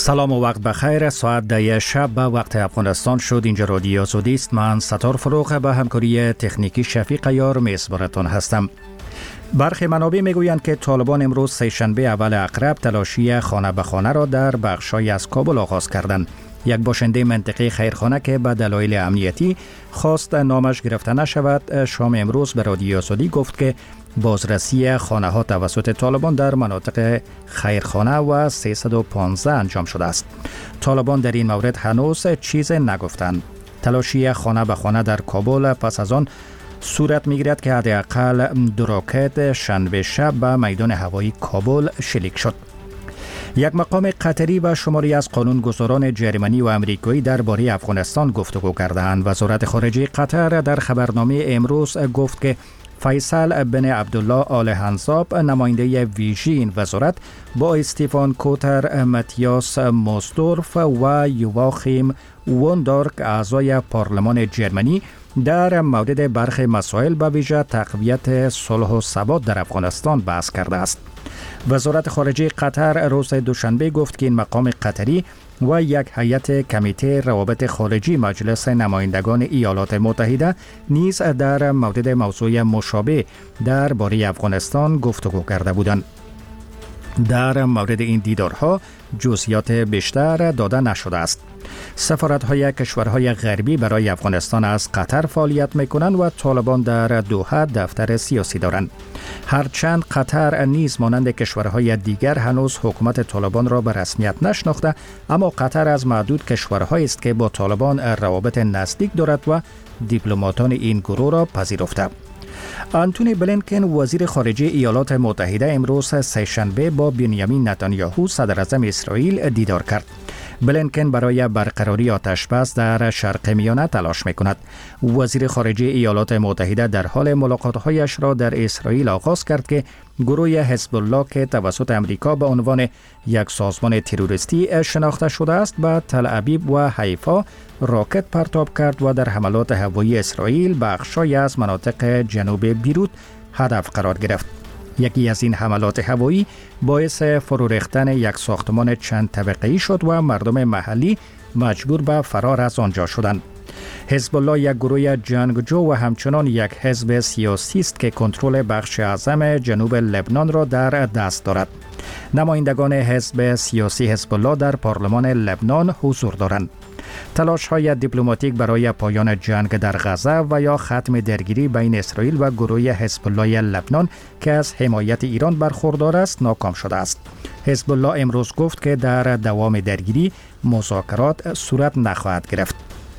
سلام و وقت بخیر. ساعت 10 شب به وقت افغانستان شد. اینجا رادیو آزادی است. من ستار فروغ به همکاری تکنیکی شفیق عیار میزبانتان هستم. برخی منابع میگویند که طالبان امروز سه‌شنبه اول عقرب تلاشی خانه به خانه را در بخش‌های از کابل آغاز کردند. یک باشنده منطقه خیرخانه که به دلایل امنیتی خواست نامش گرفته نشود، شام امروز به رادیو آزادی گفت که بازرسی خانه ها توسط طالبان در مناطق خیرخانه و 315 انجام شده است. طالبان در این مورد هنوز چیز نگفتند. تلاشی خانه به خانه در کابل پس از آن صورت میگیرد که حداقل 2 راکت شنبه شب به میدان هوایی کابل شلیک شد. یک مقام قطری و شماری از قانونگذاران جرمنی و امریکایی درباره افغانستان گفتگو کردند. وزارت خارجه قطر در خبرنامه امروز گفت که فیصل بن عبدالله آل حنظاب نماینده ویژه این وزارت با استیفان کوتر، متیاس موستورف و یواخیم ووندورک اعضای پارلمان جرمنی در مورد برخی مسائل به ویژه تقویت صلح و ثبات در افغانستان بحث کرده است. وزارت خارجه قطر روز دوشنبه گفت که این مقام قطری و یک هیئت کمیته روابط خارجی مجلس نمایندگان ایالات متحده نیز در مورد موضوع مشابه درباره افغانستان گفتگو کرده بودند. در مورد این دیدارها جزئیات بیشتر داده نشده است. سفارت‌های کشورهای غربی برای افغانستان از قطر فعالیت می‌کنند و طالبان در دوحه دفتر سیاسی دارند. هرچند قطر نیز مانند کشورهای دیگر هنوز حکومت طالبان را به رسمیت نشناخته، اما قطر از معدود کشورهایی است که با طالبان روابط نزدیک دارد و دیپلماتان این گروه را پذیرفته. آنتونی بلینکن وزیر خارجه ایالات متحده امروز سه‌شنبه با بنیامین نتانیاهو صدر اعظم اسرائیل دیدار کرد. بلینکن برای برقراری آتش‌بس در شرق میانه تلاش می‌کند. وزیر خارجه ایالات متحده در حال ملاقات‌هایش را در اسرائیل آغاز کرد که گروه حزب الله که توسط امریکا به عنوان یک سازمان تروریستی شناخته شده است به تل ابیب و حیفا راکت پرتاب کرد و در حملات هوایی اسرائیل بخش‌هایی از مناطق جنوب بیروت هدف قرار گرفت. یکی از این حملات هوایی باعث فرو ریختن یک ساختمان چند طبقه‌ای شد و مردم محلی مجبور به فرار از آنجا شدند. حزب الله یک گروه جنگجو و همچنان یک حزب سیاسی است که کنترل بخش اعظم جنوب لبنان را در دست دارد. نمایندگان حزب سیاسی حزب الله در پارلمان لبنان حضور دارند. تلاش‌های دیپلماتیک برای پایان جنگ در غزه و یا ختم درگیری بین اسرائیل و گروه حزب الله لبنان که از حمایت ایران برخوردار است ناکام شده است. حزب الله امروز گفت که در دوام درگیری مذاکرات صورت نخواهد گرفت.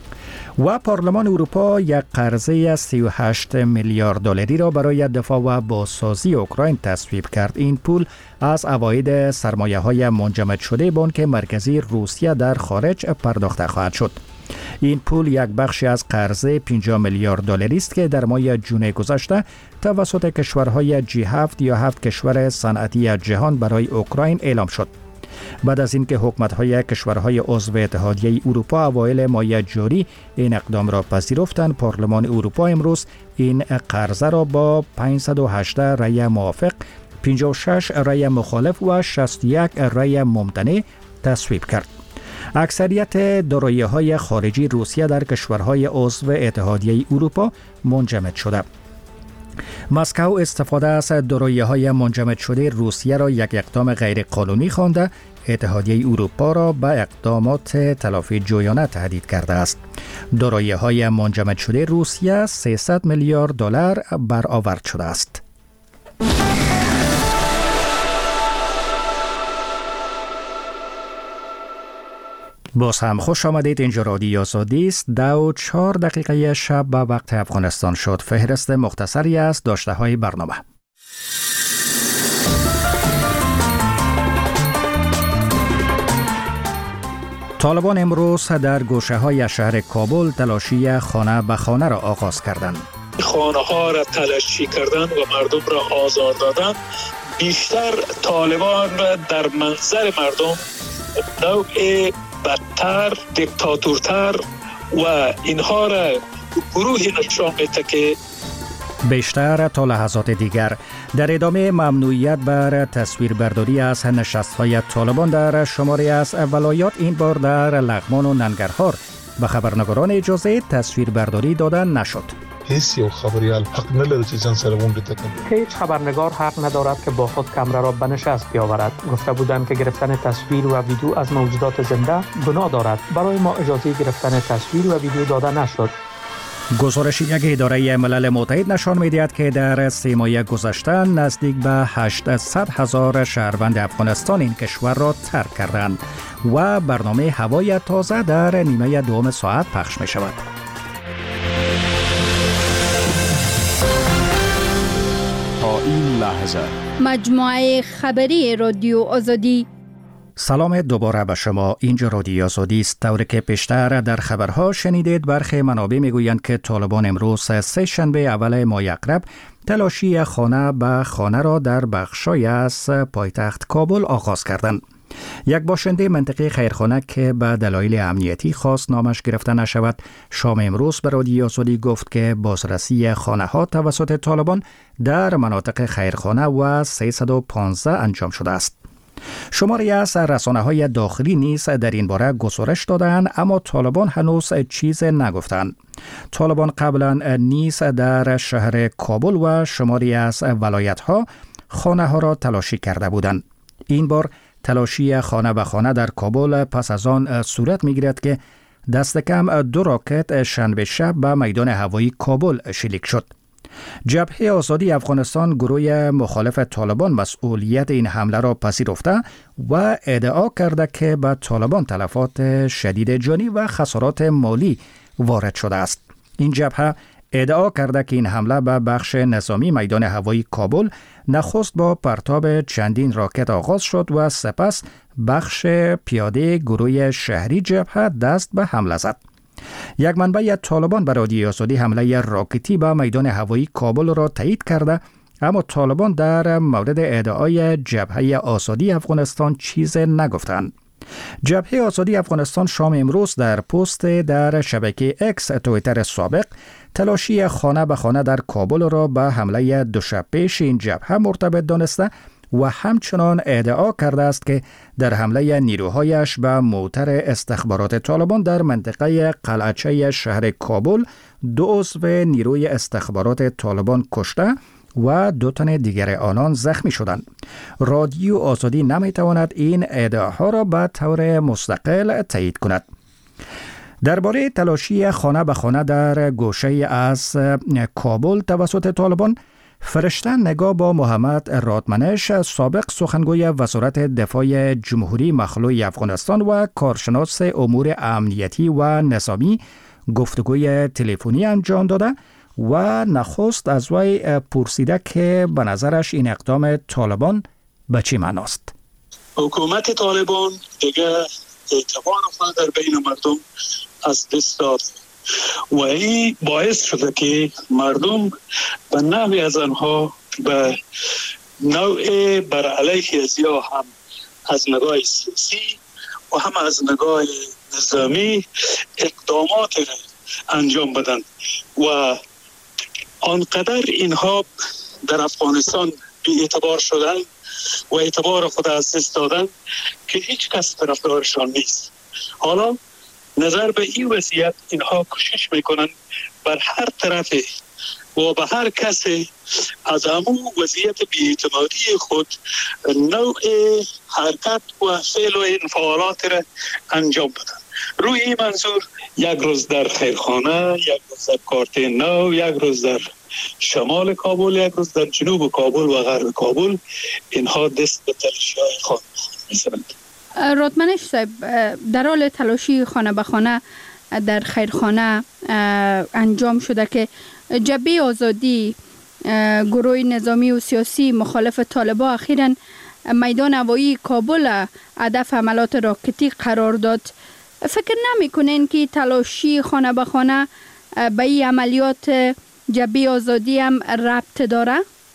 و پارلمان اروپا یک قرضه از 38 میلیارد دلاری را برای دفاع و بازسازی اوکراین تصویب کرد. این پول از عواید سرمایه‌های منجمد شده بانک مرکزی روسیه در خارج پرداخته خواهد شد. این پول یک بخشی از قرضه 50 میلیارد دلاری است که در ماه جون گذشته توسط کشورهای G7 یا 7 کشور صنعتی جهان برای اوکراین اعلام شد. بعد از اینکه حکومت‌های کشورهای عضو اتحادیه اروپا اوایل ماه جاری این اقدام را پذیرفتند، پارلمان اروپا امروز این قرضه را با 518 رأی موافق، 56 رأی مخالف و 61 رأی ممتنع تصویب کرد. اکثریت دارایی‌های خارجی روسیه در کشورهای عضو اتحادیه اروپا منجمد شده. مسکو استفاده از دارایی‌های منجمد شده روسیه را یک اقدام غیرقانونی خوانده، اتحادیه اروپا را به اقدامات تلافی جویانه تهدید کرده است. دارایی‌های منجمد شده روسیه 300 میلیارد دلار برآورد شده است. باز هم خوش آمدید. اینجا رادیو آزادی است. 2:04 شب به وقت افغانستان شد. فهرست مختصری از داشته های برنامه. طالبان امروز در گوشه های شهر کابل تلاشی خانه به خانه را آغاز کردند. خانه ها را تلاشی کردن و مردم را آزار دادن، بیشتر طالبان را در منظر مردم نوع بدتر، دیکتاتورتر و اینها را گروهی نشان میده که بیشتر تا لحظات دیگر در ادامه ممنوعیت بر تصویربرداری از نشست‌های طالبان در شماری از ولایات، این بار در لغمان و ننگرهار به خبرنگاران اجازه تصویربرداری دادن نشد. هیچ خبریال حق نداره که جان سر اون بتکن. هیچ خبرنگار حق ندارد که با خود کامera را به نشست بیاورد. گفته بودند که گرفتن تصویر و ویدیو از موجودات زنده گناه دارد. برای ما اجازه گرفتن تصویر و ویدیو داده نشد. گزارش یک اداره ملل متحد نشان می‌دهد که در 3 ماه گذشته نزدیک به 800,000 شهروند افغانستان این کشور را ترک کردند و برنامه هوای تازه در نیمه دوم ساعت پخش می‌شود. تا این لحظه مجموعه خبری رادیو آزادی. سلام دوباره به شما. اینجا رادیو آزادی است. طوری که پیشتر در خبرها شنیدید، برخی منابع میگویند که طالبان امروز سه شنبه اول ماه اقرب تلاشی خانه به خانه را در بخشای از پایتخت کابل آغاز کردند. یک باشنده منطقه خیرخانه که به دلایل امنیتی خواست نامش گرفته نشود، شام امروز به رادیو آزادی گفت که بازرسی خانه ها توسط طالبان در مناطق خیرخانه و 315 انجام شده است. شماری از رسانه‌های داخلی نیز در این باره گزارش دادند، اما طالبان هنوز چیز نگفتند. طالبان قبلا نیز در شهر کابل و شماری از ولایت‌ها خانه‌ها را تلاشی کرده بودند. این بار تلاشی خانه به خانه در کابل پس از آن صورت می‌گیرد که دست کم 2 راکت شنبه شب به میدان هوایی کابل شلیک شد. جبهه آزادی افغانستان، گروه مخالف طالبان، مسئولیت این حمله را پذیرفته و ادعا کرده که به طالبان تلفات شدید جانی و خسارات مالی وارد شده است. این جبهه ادعا کرده که این حمله به بخش نظامی میدان هوایی کابل نخست با پرتاب چندین راکت آغاز شد و سپس بخش پیاده گروه شهری جبهه دست به حمله زد. یک منبع طالبان به رادیو آزادی حمله راکتی به میدان هوایی کابل را تایید کرده، اما طالبان در مورد ادعای جبهه آزادی افغانستان چیز نگفتند. جبهه آزادی افغانستان شام امروز در پست در شبکه اکس توییتر سابق تلاشی خانه به خانه در کابل را به حمله دوشب پیش این جبهه مرتبط دانسته و همچنان ادعا کرده است که در حمله نیروهایش به موتر استخبارات طالبان در منطقه قلعچه شهر کابل 2 عضو نیروی استخبارات طالبان کشته و 2 تن دیگر آنان زخمی شدند. رادیو آزادی نمیتواند این ادعاها را به طور مستقل تایید کند. درباره تلاشی خانه به خانه در گوشه از کابل توسط طالبان، فرشته نگاه با محمد رادمنش، سابق سخنگوی وزارت دفاع جمهوری مخلوع افغانستان و کارشناس امور امنیتی و نظامی، گفتگوی تلفنی انجام داده و نخست از وی پرسیده که به نظرش این اقدام طالبان به چه معناست. حکومت طالبان دیگه اعتبار خود در بین مردم از دست داد و این باعث شده که مردم به نوعی از آنها به نوع بر علیه ازیا هم از نگاه سیاسی و هم از نگاه نظامی اقدامات انجام بدن و آنقدر اینها در افغانستان بی اعتبار شدن و اعتبار خود از دست دادن که هیچ کس طرفدارشان نیست. حالا نظر به این وضعیت اینها کوشش میکنن بر هر طرف و به هر کسی از همون وضعیت بی‌اعتمادی خود نوع حرکت و فعل و انفعالات را انجام بدن. روی این منظور یک روز در خیرخانه، یک روز در کارت نو، یک روز در شمال کابل، یک روز در جنوب کابل و غرب کابل اینها دست به تلاشی‌های خانه می‌زنند. رادمنش صاحب، در حال تلاشی خانه به خانه در خیرخانه انجام شده که جبهه آزادی، گروه نظامی و سیاسی مخالف طالبان، اخیراً میدان هوایی کابل هدف حملات راکتی قرار داد. فکر نمی‌کنین که تلاشی خانه به خانه به این عملیات جبهه آزادی هم ربط داره؟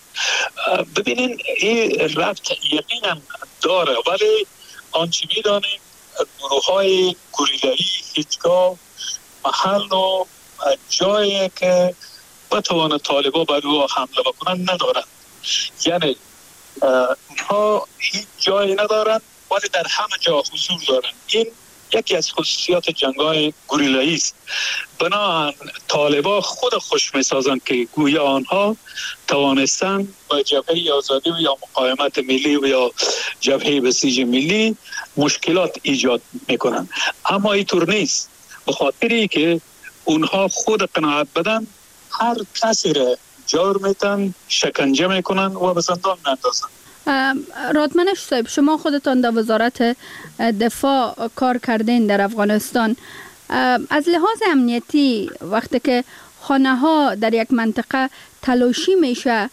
ببینین این ربط یقینا داره، ولی آنچه می‌دانیم گروه‌های گوریلایی هیچگاه محل و جایی که بتوانند طالبان بر او حمله بکنند ندارند. یعنی اونها هیچ جایی ندارند ولی در همه جا حضور دارند. این یکی از خصوصیات جنگ‌های گوریلایی است. بنابراین طالبان خود خوش می‌سازند که گویا آنها توانستند با جبهه آزادی و یا مقاومت ملی و یا جبهه بسیج ملی مشکلات ایجاد می‌کنند. اما اینطور نیست. به خاطری که اونها خود قناعت بدن هر کسی را جار میتن، شکنجه میکنن و به زندان میاندازن. رادمنش صاحب، شما خودتان در وزارت دفاع کار کردین در افغانستان. از لحاظ امنیتی وقتی که خانه ها در یک منطقه تلاشی میشه،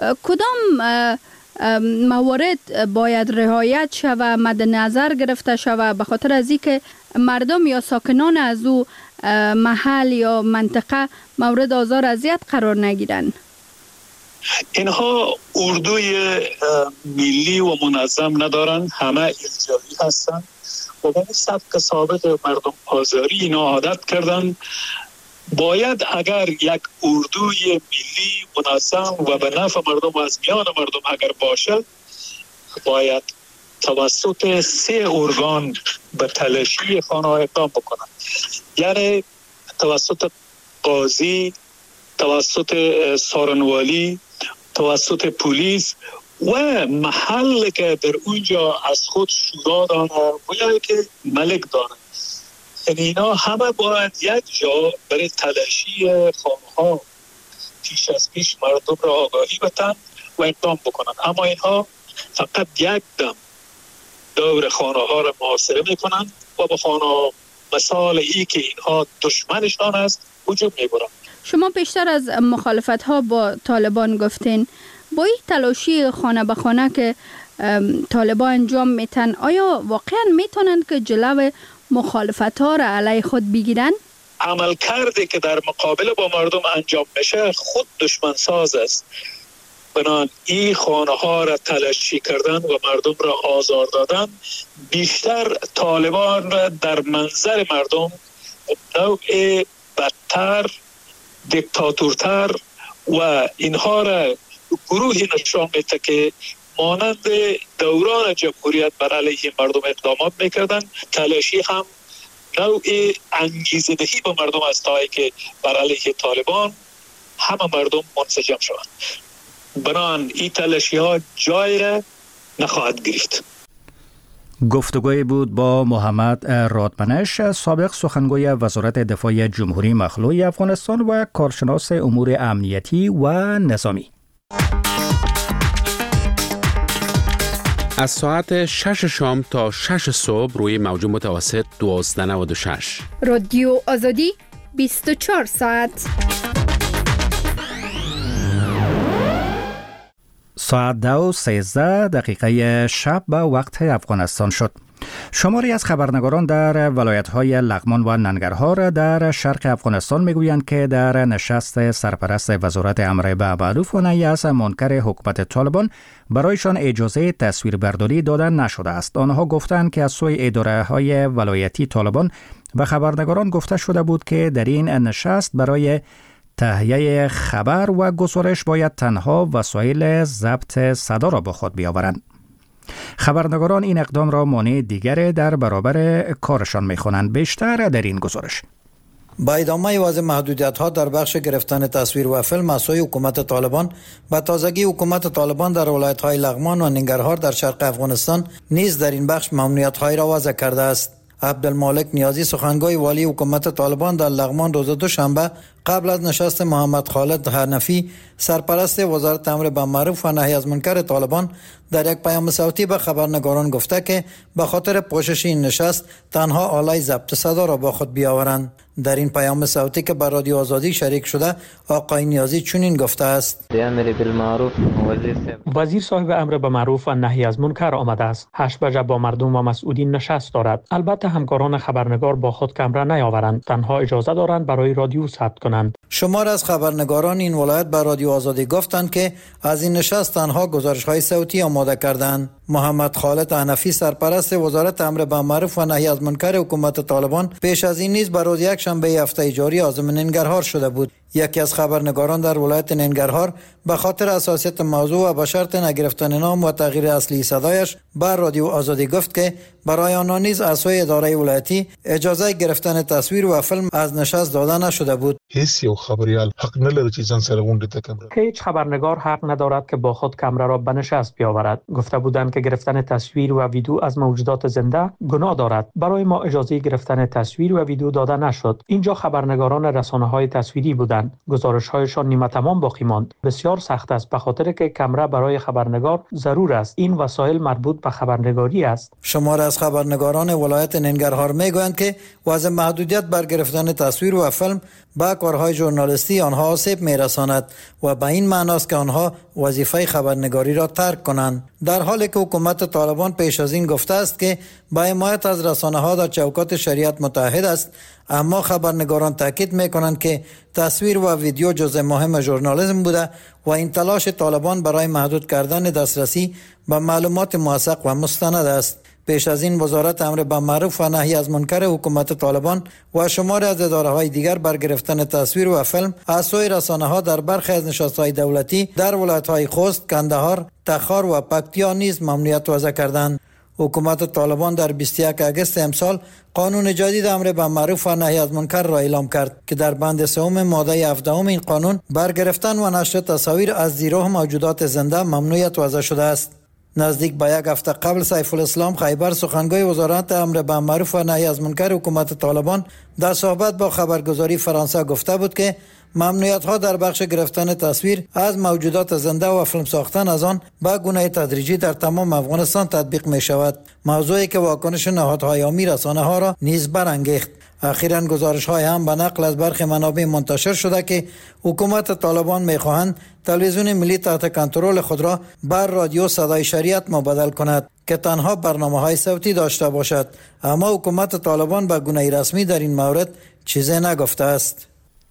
کدام موارد باید رعایت شود، مد نظر گرفته شود به خاطر از اینکه مردم یا ساکنان از او محل یا منطقه مورد آزار اذیت قرار نگیرن؟ اینها اردوی ملی و منظم ندارن، همه ارجاعی هستن و به سبک ثابت مردم آزاری اینا عادت کردن. باید اگر یک اردوی ملی منظم و به نفع مردم و از میان مردم اگر باشد، باید توسط 3 ارگان به تلاشی خانه اقدام بکنند. یعنی توسط قاضی، توسط سارنوالی، توسط پلیس و محل که در اونجا از خود شورا دارند و یا که ملک دارند. اینا همه باید یک جا برای تلاشی خانه ها پیش از پیش مردم را آگاهی بدن و اقدام بکنند. اما اینها فقط یک دم دور خانه ها را محاصره میکنند و به خانه مثال ای که اینها دشمنشان است هجوم میبرند. شما بیشتر از مخالفت ها با طالبان گفتین. با این تلاشی خانه به خانه که طالبان انجام میتن، آیا واقعا میتونند که جلو مخالفت ها را علیه خود بگیرن؟ عمل کرده که در مقابل با مردم انجام میشه خود دشمن ساز است. بنابراین این خانه ها را تلاشی کردن و مردم را آزار دادن بیشتر طالبان را در منظر مردم نوع بدتر، دیکتاتورتر و اینها را گروهی نشان میده که مانند دوران جمهوریت بر علیه مردم اقدامات میکردن. تلاشی هم نوع انگیزه دهی به مردم است تا که بر علیه طالبان همه مردم منسجم شوند. بنابراین این تلاشی ها جای را نخواهد گرفت. گفتگوی بود با محمد رادمنش، سابق سخنگوی وزارت دفاع جمهوری مخلوع افغانستان و کارشناس امور امنیتی و نظامی. از ساعت 6 شام تا 6 صبح روی موج متوسط 1296. رادیو آزادی 24 ساعت. ساعت 2:13 شب به وقت افغانستان شد. شماری از خبرنگاران در ولایت‌های لغمان و ننگرهار در شرق افغانستان میگویند که در نشست سرپرست وزارت امر به معروف و نهی از منکر حکومت طالبان برایشان اجازه تصویربرداری داده نشده است. آنها گفتند که از سوی اداره‌های ولایتی طالبان به خبرنگاران گفته شده بود که در این نشست برای تهیه خبر و گزارش باید تنها وسایل ضبط صدا را با خود بیاورند. خبرنگاران این اقدام را مانع دیگر در برابر کارشان می‌خوانند. بیشتر در این گزارش. با ادامه وضع محدودیت‌ها در بخش گرفتن تصویر و فیلم از سوی حکومت طالبان، به تازگی حکومت طالبان در ولایت‌های لغمان و ننگرهار در شرق افغانستان نیز در این بخش ممنوعیت‌های را وضع کرده است. عبدالمالک نیازی، سخنگوی والی حکومت طالبان در لغمان، روز دوشنبه قبل از نشست محمد خالد حنفی سرپرست وزارت امر به معروف و نهی از منکر طالبان در یک پیام صوتی به خبرنگاران گفته که به خاطر پوشش این نشست تنها آلای ضبط صدا را با خود بیاورند. در این پیام صوتی که بر رادیو آزادی شریک شده، آقای نیازی چنین گفته است: وزیر صاحب امر به معروف و نهی از منکر آمده است. 8 بجه با مردم و مسئولین نشست دارد. البته همکاران خبرنگار با خود کمره نیاورند، تنها اجازه دارند برای رادیو ثبت کنند. شمار از خبرنگاران این ولایت به رادیو آزادی گفتند که از این نشست تنها گزارش‌های صوتی آماده کردند. محمد خالد حنفی سرپرست وزارت امر بالمعروف و نهی از منکر حکومت طالبان پیش از این نیز بر روز یکشنبه هفته جاری عازم ننگرهار شده بود. یکی از خبرنگاران در ولایت ننگرهار به خاطر حساسیت موضوع و به شرط نگرفتن نام و تغییر اصلی صدایش بر رادیو آزادی گفت که برای آنها نیز از سوی اداره ولایتی اجازه گرفتن تصویر و فیلم از نشست داده نشده بود. هیچ یک خبریال حق نداره چیزان سر غونډه ته کمره. هیچ خبرنگار حق ندارد که با خود کمره را به نشست بیاورد. گفته بودند که گرفتن تصویر و ویدیو از موجودات زنده گناه دارد. برای ما اجازه گرفتن تصویر و ویدیو داده نشد. اینجا خبرنگاران رسانه‌های تصویری بودند. گزارش‌هایشان نیمه تمام باقی ماند. بسیار سخت است به خاطر که کمره برای خبرنگار ضرور است. این وسایل مربوط به خبرنگاری است. شمار از خبرنگاران ولایت ننگرهار میگویند که وضع محدودیت بر گرفتن تصویر و فیلم با کارهای ژورنالیستی آنها آسیب میرساند و به این معناست که آنها وظیفه خبرنگاری را ترک کنند. در حالی که حکومت طالبان پیش از این گفته است که با حمایت از رسانه‌ها در چوکات شریعت متحد است، اما خبرنگاران تاکید میکنند که تصویر و ویدیو جزء مهم ژورنالیسم بوده و این تلاش طالبان برای محدود کردن دسترسی به معلومات موثق و مستند است. پیش از این وزارت امر بالمعروف و نهی از منکر حکومت طالبان و شماری از اداره‌های دیگر بر گرفتن تصویر و فیلم از سوی رسانه‌ها در برخی از نشست‌های دولتی در ولایت‌های خوست، کندهار، تخار و پکتیا نیز ممنوعیت وضع کردند. حکومت طالبان در 21 اگست امسال قانون جدید امر بالمعروف و نهی از منکر را اعلام کرد که در بند سوم ماده 17 این قانون بر گرفتن و نشر تصاویر از زیرو موجودات زنده ممنوعیت وضع شده است. نزدیک به یک هفته قبل سیف الاسلام خیبر سخنگوی وزارت امر بالمعروف و نهی از منکر حکومت طالبان در صحبت با خبرگزاری فرانسه گفته بود که ممنوعیت ها در بخش گرفتن تصویر از موجودات زنده و فیلم ساختن از آن به گونه تدریجی در تمام افغانستان تطبیق می شود، موضوعی که واکنش نهادهای عامی رسانه ها را نیز برانگیخت. اخیراً گزارش‌های هم به نقل از برخی منابع منتشر شده که حکومت طالبان می‌خواهند تلویزیون ملی تحت کنترل خود را بر رادیو صدای شریعت مبادل کند که تنها برنامه‌های صوتی داشته باشد، اما حکومت طالبان به گونه رسمی در این مورد چیزی نگفته است.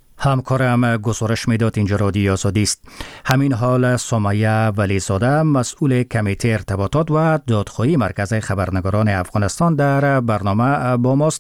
همکارم گزارش میداد اینجا رادیو آزادی است. همین حال سمیه ولیزاده مسئول کمیته ارتباطات و دادخواهی مرکز خبرنگاران افغانستان در برنامه با ماست.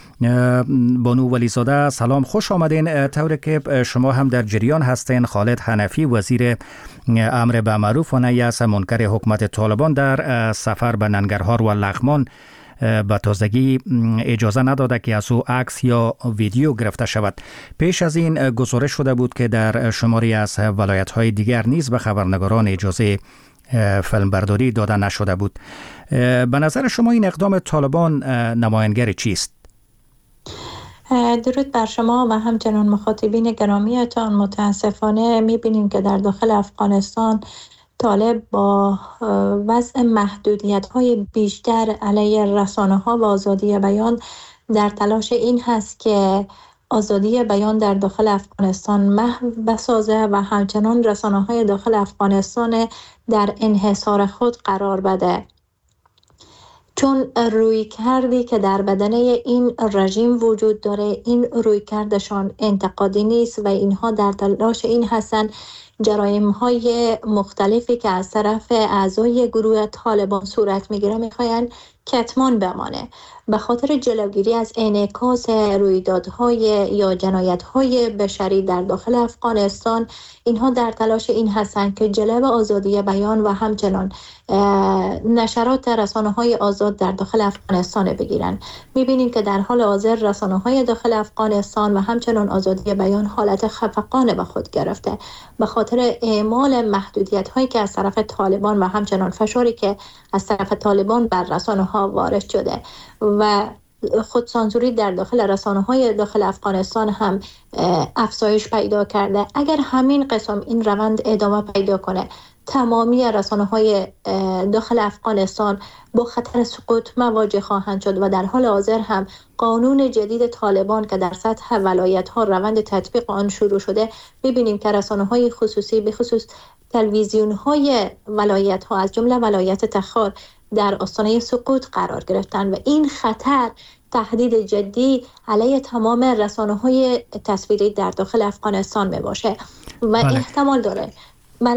بانو ولیزاده سلام، خوش آمدین. طوری که شما هم در جریان هستین، خالد حنفی وزیر امر بالمعروف و نهی از منکر حکومت طالبان در سفر به ننگرهار و لغمان به تازگی اجازه نداده که از او عکس یا ویدیو گرفته شود. پیش از این گزارش شده بود که در شماری از ولایت‌های دیگر نیز به خبرنگاران اجازه فیلمبرداری داده نشده بود. به نظر شما این اقدام طالبان نمایانگر چیست؟ درود بر شما و همچنان مخاطبین گرامیتان. متاسفانه می‌بینیم که در داخل افغانستان طالب با وضع محدودیت‌های بیشتر علیه رسانه‌ها و آزادی بیان در تلاش این هست که آزادی بیان در داخل افغانستان محو بسازه و همچنان رسانه‌های داخل افغانستان در انحصار خود قرار بده. چون روی کردی که در بدنه این رژیم وجود داره، این روی کردشان انتقادی نیست و اینها در تلاش این هستن جرائم‌های مختلفی که از طرف اعضای گروه طالبان صورت میگیره میخواین کتمان بمانه. به خاطر جلوگیری از انعکاس رویدادهای یا جنایت‌های بشری در داخل افغانستان، اینها در تلاش این هستند که جلو آزادی بیان و همچنان نشرات رسانه‌های آزاد در داخل افغانستان بگیرن. می‌بینیم که در حال حاضر رسانه‌های داخل افغانستان و همچنان آزادی بیان حالت خفقان به خود گرفته به خاطر اعمال محدودیت‌هایی که از طرف طالبان و همچنان فشاری که از طرف طالبان بر رسانه‌ها وارد شده و خودسانسوری در داخل رسانه‌های داخل افغانستان هم افزایش پیدا کرده. اگر همین قسم این روند ادامه پیدا کنه، تمامی رسانه‌های داخل افغانستان با خطر سقوط مواجه خواهند شد و در حال حاضر هم قانون جدید طالبان که در سطح ولایت‌ها روند تطبیق آن شروع شده، می‌بینیم که رسانه‌های خصوصی به خصوص تلویزیون‌های ولایت‌ها از جمله ولایت تخار در آستانه سقوط قرار گرفتن و این خطر تهدید جدی علیه تمام رسانه‌های تصویری در داخل افغانستان می باشه و احتمال داره. بله؟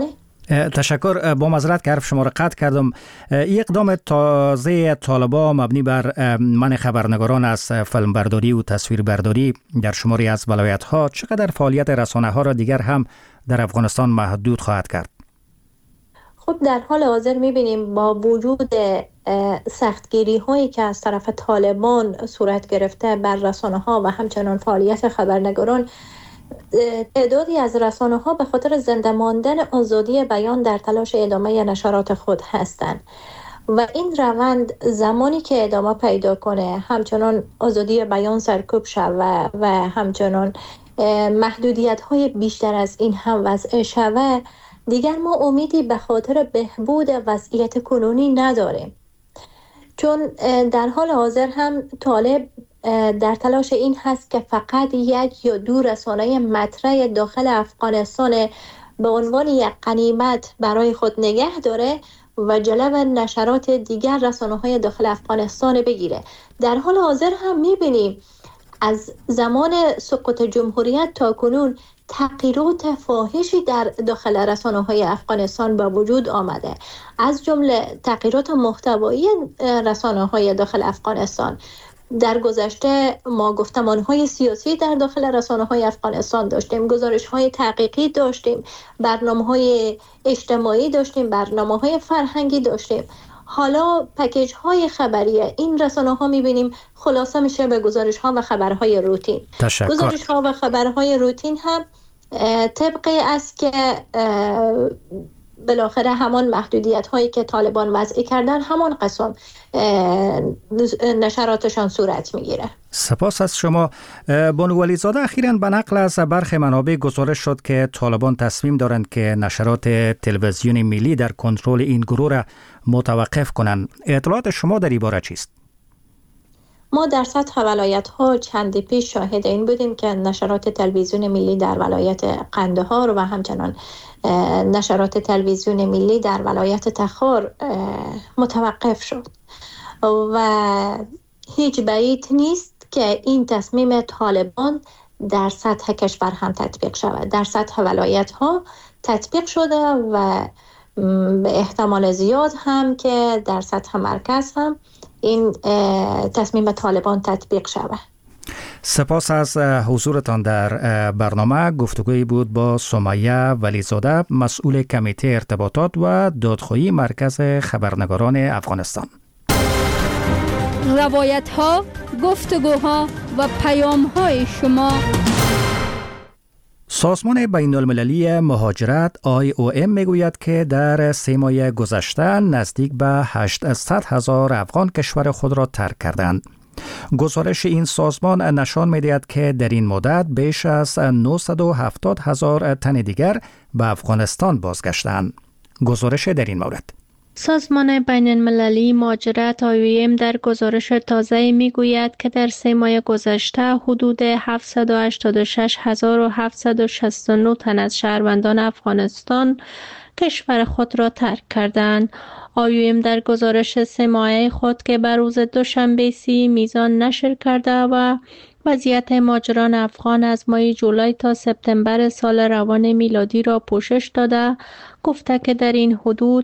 تشکر. با معذرت که حرف شما را قطع کردم. این اقدام تازه طالبان مبنی بر منع خبرنگاران از فیلمبرداری و تصویربرداری در شماری از ولایت‌ها چقدر فعالیت رسانه‌ها را دیگر هم در افغانستان محدود خواهد کرد؟ خب در حال حاضر می‌بینیم با وجود سختگیری هایی که از طرف طالبان صورت گرفته بر رسانه‌ها و همچنان فعالیت خبرنگاران، تعدادی از رسانه‌ها به خاطر زنده ماندن آزادی بیان در تلاش ادامه نشرات خود هستند و این روند زمانی که ادامه پیدا کنه، همچنان آزادی بیان سرکوب شود و همچنان محدودیت‌های بیشتر از این هم وضع شود، دیگر ما امیدی به خاطر بهبود وضعیت کنونی نداریم، چون در حال حاضر هم طالب در تلاش این هست که فقط یک یا دو رسانه مطرح داخل افغانستان به عنوان یک غنیمت برای خود نگه داره و جلب نشرات دیگر رسانه‌های داخل افغانستان بگیره. در حال حاضر هم می‌بینیم از زمان سقوط جمهوریت تا کنون تغییرات فاحشی در داخل رسانه‌های افغانستان به وجود آمده، از جمله تغییرات محتوایی رسانه‌های داخل افغانستان. در گذشته ما گفتمان‌های سیاسی در داخل رسانه‌های افغانستان داشتیم، گزارش‌های تحقیقی داشتیم، برنامه‌های اجتماعی داشتیم، برنامه‌های فرهنگی داشتیم. حالا پکیج‌های خبری این رسانه‌ها می‌بینیم خلاصه میشه به گزارش‌ها و خبرهای روتین. گزارش‌ها و خبرهای روتین هم طبقی است که بالاخره همان محدودیت هایی که طالبان وضع کردن همان قسم نشراتشان صورت میگیره. سپاس از شما. بانو ولیزاده، اخیراً به نقل از برخی منابع گزارش شد که طالبان تصمیم دارند که نشرات تلویزیون ملی در کنترل این گروه را متوقف کنند. اطلاعات شما در این باره چیست؟ ما در سطح ولایت‌ها چندی پیش شاهد این بودیم که نشرات تلویزیون ملی در ولایت قندهار و همچنان نشرات تلویزیون ملی در ولایت تخار متوقف شد و هیچ بعید نیست که این تصمیم طالبان در سطح کشور هم تطبیق شود. در سطح ولایت‌ها تطبیق شده و به احتمال زیاد هم که در سطح مرکز هم این تصمیم طالبان تطبیق شود. سپاس از حضورتان در برنامه. گفتگویی بود با سمیه ولیزاده، مسئول کمیته ارتباطات و دادخواهی مرکز خبرنگاران افغانستان. روایت ها، گفتگوها و پیام های شما. سازمان بین المللی مهاجرت IOM میگوید که در 3 ماه گذشته نزدیک به 800,000 افغان کشور خود را ترک کردند. گزارش این سازمان نشان می‌دهد که در این مدت بیش از 970,000 تن دیگر به افغانستان بازگشتند. گزارش در این مورد. سازمان بین المللی مهاجرت IOM در گزارش تازه میگوید که در 3 ماه گذشته حدود 786,769 تن از شهروندان افغانستان کشور خود را ترک کردند. IOM در گزارش 3 ماهه خود که بر روز دوشنبه 30 میزان نشر کرده و وضعیت مهاجران افغان از ماه جولای تا سپتامبر سال روان میلادی را پوشش داده، گفته که در این حدود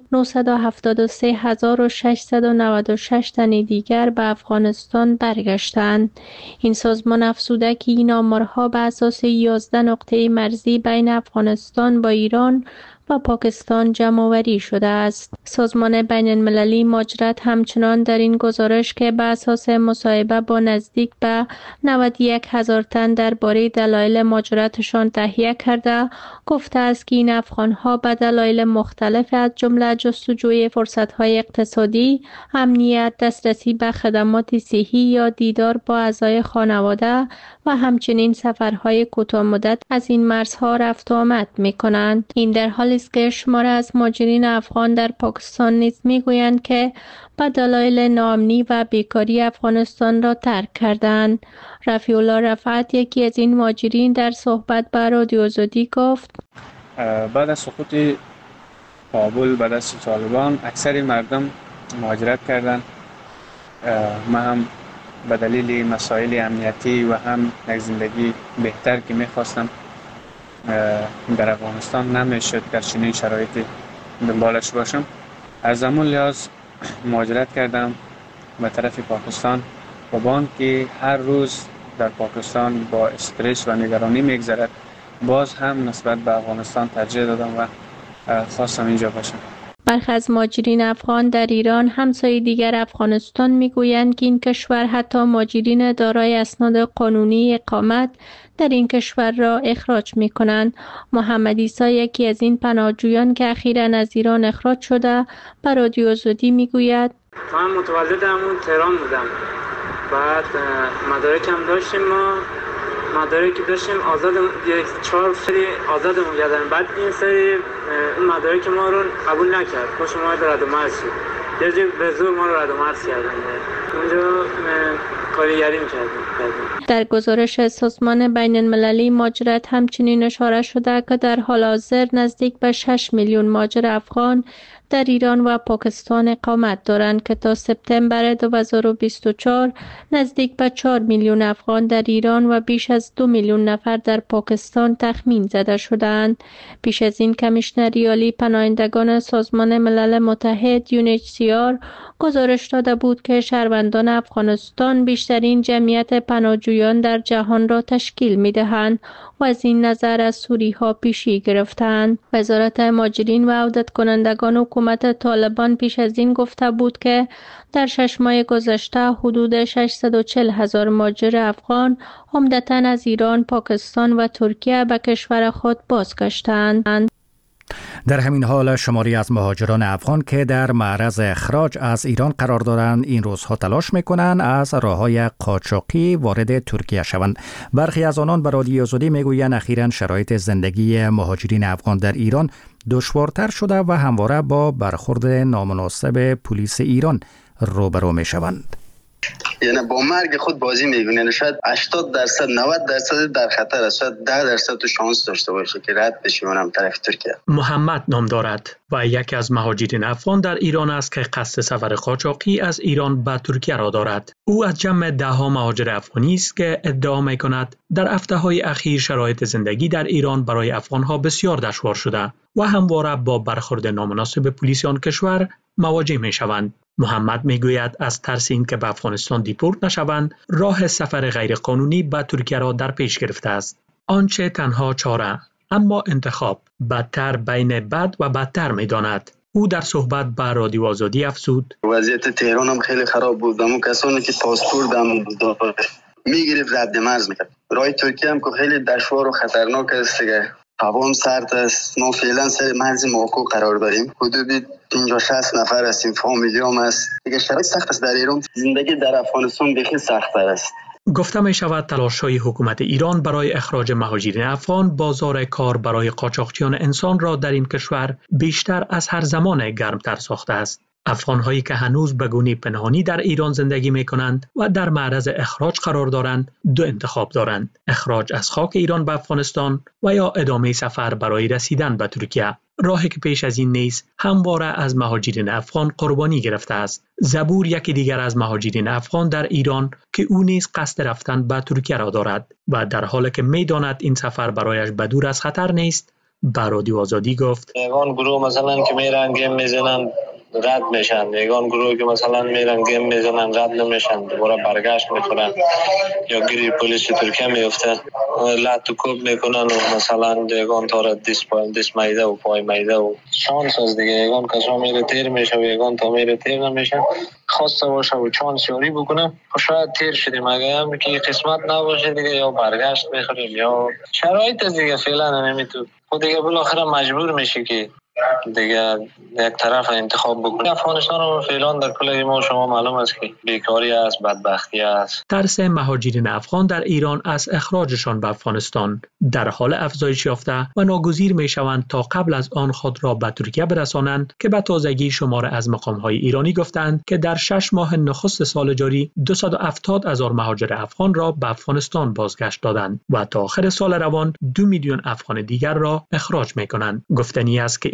973,696 تن دیگر به افغانستان برگشتند. این سازمان افزوده که این آمارها به اساس 11 نقطه مرزی بین افغانستان با ایران و پاکستان جمع‌آوری شده است. سازمان بین المللی مهاجرت همچنان در این گزارش که به اساس مصاحبه با نزدیک به 91,000 تن درباره دلایل مهاجرتشان تهیه کرده، گفته است که این افغان‌ها به دلایل مختلف از جمله جستجوی فرصت‌های اقتصادی، امنیت، دسترسی به خدمات صحی یا دیدار با اعضای خانواده و همچنین سفرهای کوتاه‌مدت از این مرزها رفت و آمد می‌کنند. این در حالی است که شمار از مهاجرین افغان در پاکستان نیز میگویند که به دلایل ناامنی و بیکاری افغانستان را ترک کردند. رفیع الله رفعت، یکی از این مهاجرین، در صحبت با رادیو آزادی گفت: بعد از سقوط کابل به دست طالبان اکثر مردم مهاجرت کردند. ما هم به دلیل مسائل امنیتی و هم یک زندگی بهتر که میخواستم در افغانستان نمیشد در چنین شرایطی دنبالش باشم. از همون لحاظ مهاجرت کردم به طرف پاکستان و با آنکه هر روز در پاکستان با استرس و نگرانی میگذرد، باز هم نسبت به افغانستان ترجیح دادم و خواستم اینجا باشم. برخی از مهاجرین افغان در ایران همسایه دیگر افغانستان میگویند که این کشور حتی مهاجرین دارای اسناد قانونی اقامت در این کشور را اخراج می کنند. محمد عیسی یکی از این پناهجویان که اخیراً از ایران اخراج شده به رادیو آزادی میگوید: من متولد همون تهران بودم، بعد مدارکم داشتیم، ما مدارکی داشتیم آزاد، 4 سری آزادمون کردن، بعد این سری این مدارک ما رو قبول نکرد، خوش ما رد و مرز شد، یه جور به زور ما رو رد و مرز کردن، اونجا کارگری می‌کردیم. در گزارش سازمان بین المللی مهاجرت همچنین اشاره شده که در حال حاضر نزدیک به 6 میلیون مهاجر افغان در ایران و پاکستان اقامت دارند که تا سپتامبر 2024 نزدیک به 4 میلیون افغان در ایران و بیش از 2 میلیون نفر در پاکستان تخمین زده شدند. پیش از این کمیشنر عالی پناهندگان سازمان ملل متحد UNHCR گزارش داده بود که شهروندان افغانستان بیشترین جمعیت پناهجویان در جهان را تشکیل می‌دهند و از این نظر از سوری‌ها پیشی گرفتند. وزارت مهاجرین و عودت کنندگان حکومت طالبان پیش از این گفته بود که در 6 ماه گذشته حدود 640,000 مهاجر افغان عمدتاً از ایران، پاکستان و ترکیه به کشور خود بازگشتند. در همین حال شماری از مهاجران افغان که در معرض اخراج از ایران قرار دارند این روزها تلاش میکنند از راههای قاچاقی وارد ترکیه شوند. برخی از آنان به رادیو آزادی میگویند اخیراً شرایط زندگی مهاجرین افغان در ایران دشوارتر شده و همواره با برخورد نامناسب پلیس ایران روبرو میشوند. یعنی با مرگ خود بازی میکنه، یعنی شاید 80% 90% در خطر است، شاید 10% تو شانس داشته باشه که رد بشه اونم طرف ترکیه. محمد نام دارد و یکی از مهاجرین افغان در ایران است که قصد سفر قاچاقی از ایران به ترکیه را دارد. او از جمع 10 مهاجر افغانی است که ادعا میکند در هفته‌های اخیر شرایط زندگی در ایران برای افغانها بسیار دشوار شده و همواره با برخورد نامناسب پلیس آن کشور مواجه میشوند. محمد میگوید از ترس اینکه به افغانستان دیپورت نشوند، راه سفر غیرقانونی به ترکیه را در پیش گرفته است. آنچه تنها چاره، اما انتخاب بدتر بین بد و بدتر میداند. او در صحبت با رادیو آزادی افزود: وضعیت تهران هم خیلی خراب بود، اما کسانی که پاسپورت هم میگرفت رد مرز میکرد. راه ترکیه هم که خیلی دشوار و خطرناک است که هوا هم سرد است. ما فعلا سر مرز ماکو قرار داریم، حدود 50-60 نفر هستیم، فامیلی هم هست. دیگه شرایط سخت است در ایران، زندگی در افغانستان بخی سخت‌تر است. گفته می شود تلاش‌های حکومت ایران برای اخراج مهاجرین افغان بازار کار برای قاچاقچیان انسان را در این کشور بیشتر از هر زمان گرمتر ساخته است. افغان‌هایی که هنوز به گونه پنهانی در ایران زندگی می‌کنند و در معرض اخراج قرار دارند، دو انتخاب دارند: اخراج از خاک ایران به افغانستان و یا ادامه سفر برای رسیدن به ترکیه. راهی که پیش از این نیز همواره از مهاجرین افغان قربانی گرفته است. زبور یکی دیگر از مهاجرین افغان در ایران که او نیز قصد رفتن به ترکیه را دارد و در حالی که می‌داند این سفر برایش بدور از خطر نیست، به رادیو آزادی گفت: یگان گروه مثلا که میرن گیم میزنن رد میشن، یگان گروه که مثلا میرن گیم میزنن رد نمیشن، دوباره برگشت میکنن یا گیری پلیس ترکیه میفته، لط و کوب میکنن و مثلا یگان تا دست میده و پای میده و شانس از دیگه. یگان کسا میره تیر میشه و یگان تا میره تیر نمیشه. خواسته باشه و چانس یاری بکنه شاید تیر شدیم، اگه هم که قسمت نباشه دیگه یا برگشت میخوریم یا شرایط دیگه فعلا نمیتون خود دیگه بالاخره مجبور میشه که دیگه یک طرف انتخاب بکنه. افغانستان رو فعلا در کل ما شما معلوم است که بیکاری است، بدبختی است. ترس مهاجرین افغان در ایران از اخراجشان به افغانستان در حال افزایش یافته و ناگزیر می شوند تا قبل از آن خود را به ترکیه برسانند که به تازگی شمار از مقام‌های ایرانی گفتند که در 6 ماه نخست سال جاری 270,000 مهاجر افغان را به افغانستان بازگشت دادند و تا آخر سال روان 2 میلیون افغان دیگر را اخراج می کنند. گفتنی است که این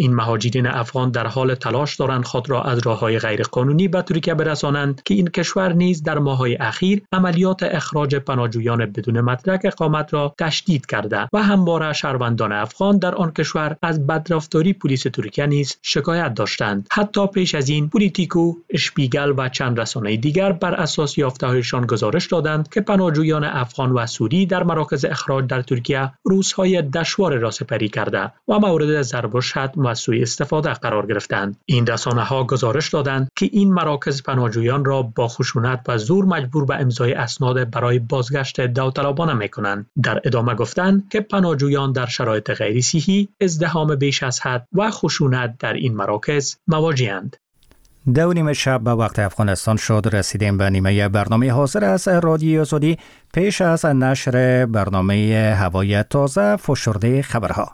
این مهاجرین افغان در حال تلاش دارند خود را از راه‌های غیرقانونی به ترکیه برسانند که این کشور نیز در ماه‌های اخیر عملیات اخراج پناهجویان بدون مدرک اقامت را تشدید کرده و همواره شهروندان افغان در آن کشور از بدرفتاری پلیس ترکیه نیز شکایت داشتند. حتی پیش از این پولیتیکو، اشپیگل و چند رسانه دیگر بر اساس یافته‌هایشان گزارش دادند که پناهجویان افغان و سوری در مراکز اخراج در ترکیه روزهای دشوار را سپری کرده و مورد ضرب و شتم و سوء استفاده قرار گرفتند. این رسانه‌ها گزارش دادند که این مراکز پناهجویان را با خشونت و زور مجبور به امضای اسناد برای بازگشت داوطلبانه می‌کنند. در ادامه گفتند که پناهجویان در شرایط غیر صحی، ازدحام بیش از حد و خشونت در این مراکز مواجه‌اند. 2:30 شب به وقت افغانستان شد. رسیدیم به نیمه برنامه حاضر از رادیو آزادی. پیش از نشر برنامه هوای تازه فشرده خبرها.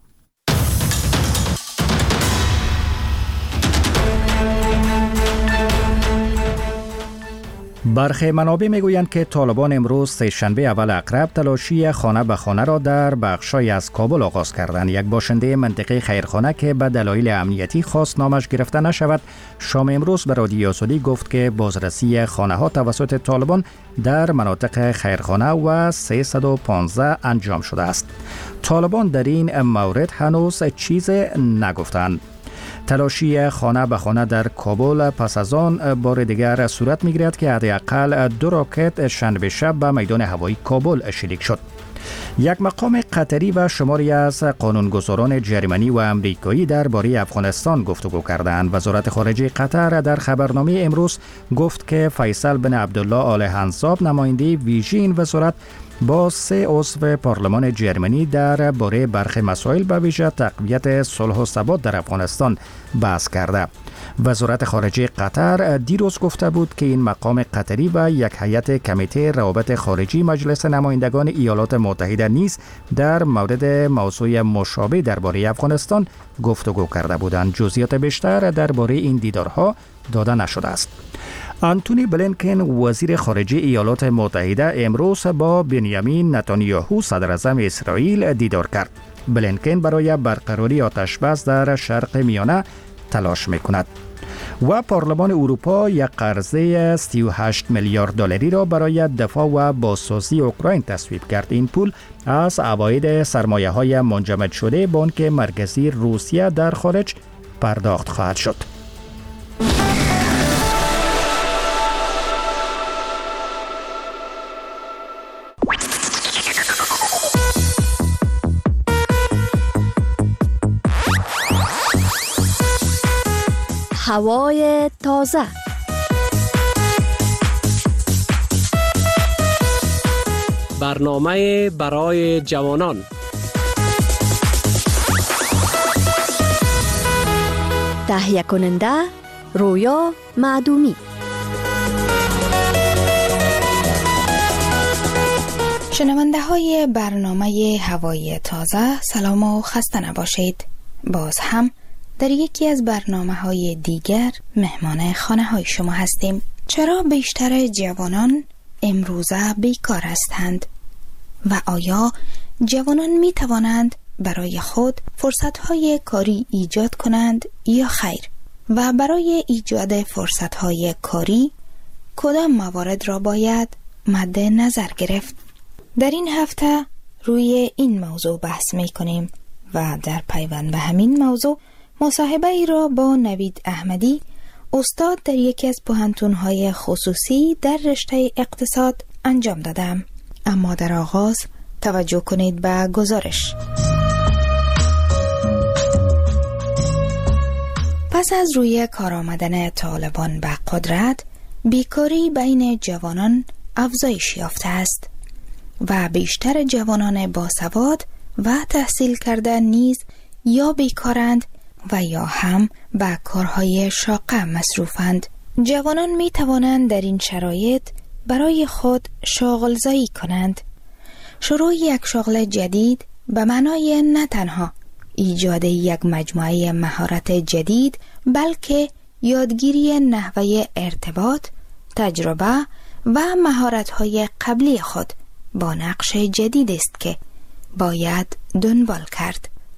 برخی منابع میگویند که طالبان امروز سه‌شنبه اول اقرب تلاشی خانه به خانه را در بخشای از کابل آغاز کردند. یک باشنده منطقه خیرخانه که به دلایل امنیتی خواست نامش گرفته نشود، شام امروز به رادیو آزادی گفت که بازرسی خانه ها توسط طالبان در مناطق خیرخانه و 315 انجام شده است. طالبان در این مورد هنوز چیز نگفتند. تلاشی خانه به خانه در کابل پس از آن بار دیگر صورت می‌گیرد که حداقل 2 راکت شنبه شب به میدان هوایی کابل شلیک شد. یک مقام قطری و شماری از قانونگذاران جرمنی و امریکایی درباره افغانستان گفتگو کردند. وزارت خارجه قطر در خبرنامه امروز گفت که فیصل بن عبدالله آل حنصاب نماینده ویژه این وزارت با 3 عضو پارلمان جرمنی درباره برخی مسائل به ویژه تقویت صلح و ثبات در افغانستان بحث کرده. وزارت خارجه قطر دیروز گفته بود که این مقام قطری و یک هیئت کمیته روابط خارجی مجلس نمایندگان ایالات متحده نیز در مورد موضوع مشابه درباره افغانستان گفتگو کرده بودند. جزئیات بیشتر درباره این دیدارها داده نشده است. آنتونی بلینکن وزیر خارجه ایالات متحده امروز با بنیامین نتانیاهو صدر اعظم اسرائیل دیدار کرد. بلینکن برای برقراری آتش‌بس در شرق میانه تلاش می‌کند و پارلمان اروپا یک قرضه 38 میلیارد دلاری را برای دفاع و بازسازی اوکراین تصویب کرد. این پول از عواید سرمایه‌های منجمد شده بانک مرکزی روسیه در خارج پرداخت خواهد شد. هوای تازه. برنامه برای جوانان. تهیه کننده رویا معدومی. شنونده های برنامه هوای تازه، سلام و خسته نباشید. باز هم در یکی از برنامه‌های دیگر مهمان خانه‌های شما هستیم. چرا بیشتر جوانان امروزه بیکار هستند و آیا جوانان می توانند برای خود فرصت‌های کاری ایجاد کنند یا خیر؟ و برای ایجاد فرصت‌های کاری کدام موارد را باید مد نظر گرفت؟ در این هفته روی این موضوع بحث می کنیم و در پیوند به همین موضوع مصاحبه ای را با نوید احمدی، استاد در یکی از پوهنتون‌های خصوصی در رشته اقتصاد انجام دادم. اما در آغاز توجه کنید به گزارش. پس از روی کار آمدن طالبان به قدرت، بیکاری بین جوانان افزایش یافته است و بیشتر جوانان باسواد و تحصیل کرده نیز یا بیکارند و یا هم به کارهای شاقه مصروفند. جوانان می توانند در این شرایط برای خود شاغلزایی کنند. شروع یک شغل جدید به معنای نه تنها ایجاد یک مجموعه مهارت جدید، بلکه یادگیری نحوه ارتباط، تجربه و مهارت‌های قبلی خود با نقش جدید است که باید دنبال کرد.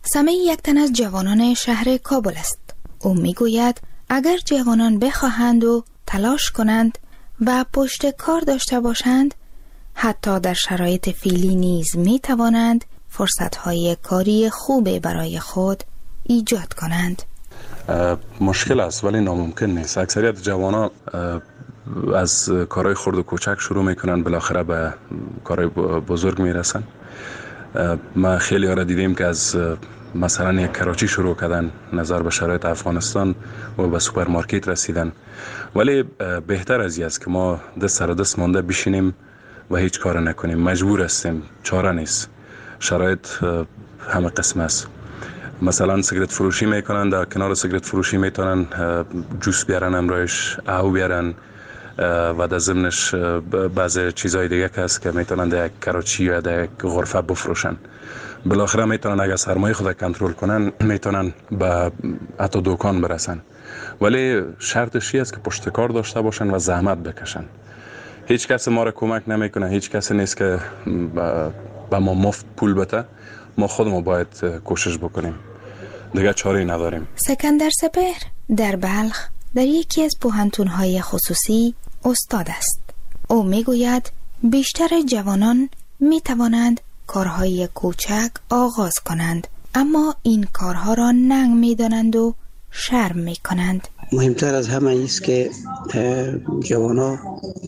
سمه یک تن از جوانان شهر کابل است. او میگوید اگر جوانان بخواهند و تلاش کنند و پشت کار داشته باشند، حتی در شرایط فعلی نیز می توانند فرصت‌های کاری خوب برای خود ایجاد کنند. مشکل است ولی ناممکن نیست. اکثریت جوانان از کارهای خرد و کوچک شروع میکنن، بالاخره به کارهای بزرگ میرسن. ما خیلی را دیدیم که از مثلا یک کراچی شروع کردن، نظر به شرایط افغانستان و به سوپرمارکت رسیدن. ولی بهتر از این است که ما دست سر دست مانده بشینیم و هیچ کار نکنیم. مجبور هستیم، چاره نیست. شرایط همه قسم است. مثلا سیگرت فروشی میکنن، در کنار سیگرت فروشی میتونن جوس بیارن، امرایش او بیارن و در ضمنش بعضی چیزهای دیگه که هست که میتونن در یک کراچی یا در یک غرفه بفروشن. بالاخره میتونن اگر سرمایه خود کنترل کنن میتونن به حتی دکان برسن. ولی شرطش است که پشت کار داشته باشن و زحمت بکشن. هیچ کس ما را کمک نمیکنه، هیچ کس نیست که به ما مفت پول بده. ما خودمون باید کوشش بکنیم، دیگه چاره‌ای نداریم. سکندر سپهر در بلخ در یکی از پوهنتون‌های خصوصی استاد است. او میگوید بیشتر جوانان میتوانند کارهای کوچک آغاز کنند، اما این کارها را ننگ میدانند و شرم میکنند. مهمتر از همه است که جوانا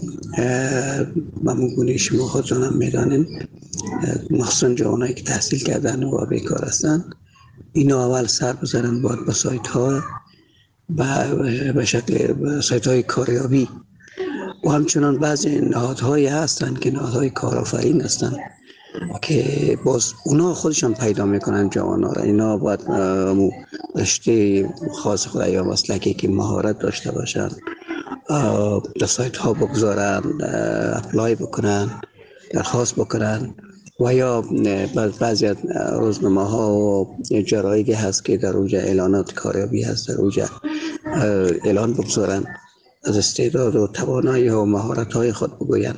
ممگونه شما خودتان هم میدانین، مخصوصا جوانایی که تحصیل کردن و بیکار هستند، اینا اول سر بزنن باید با سایت ها به شکل سایت های کاریابی و همچنان بعضی نهادهایی هستن که نهادهای کارآفرین هستن که باز اونا خودشان پیدا میکنن جوانا را. اینا باید رشته خاص خود یا مسلکی که مهارت داشته باشن در سایت ها بگذارن، اپلای بکنن، درخواست بکنن و یا بعضی از روزنامه ها و جرایدی هست که در اونجا اعلانات کاریابی هست، در اونجا اعلان بگذارن، از استعداد و توانایی و مهارت های خود بگوین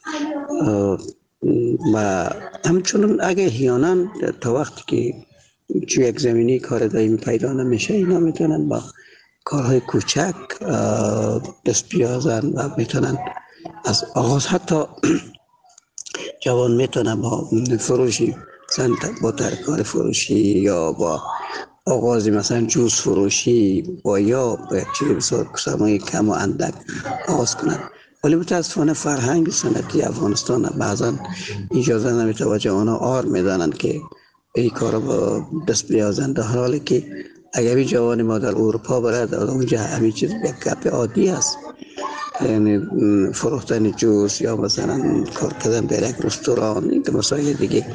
و همچنان اگه احیانا تا وقتی که یک زمینی کار دائمی پیدا نمیشه، اینا میتونن با کارهای کوچک دست بیازن و میتونن از آغاز حتی جوان میتونه با فروشی مثلا با ترکار فروشی یا با آغازی مثلا جوس فروشی با یا با یک چیز بسیار سرمایه کم و اندک آغاز کنن. ولی متاسفانه فرهنگ سنتی افغانستان بعضا اجازه نمیده و جوانا آر میدانند که این کار با دست بیازن، در حالی که اگر این جوان ما در اروپا برد اونجا همین چیز یک گپ عادی است، یعنی فروختن جوس یا مثلا کار کردن در یک رستوران، این مسائل دیگه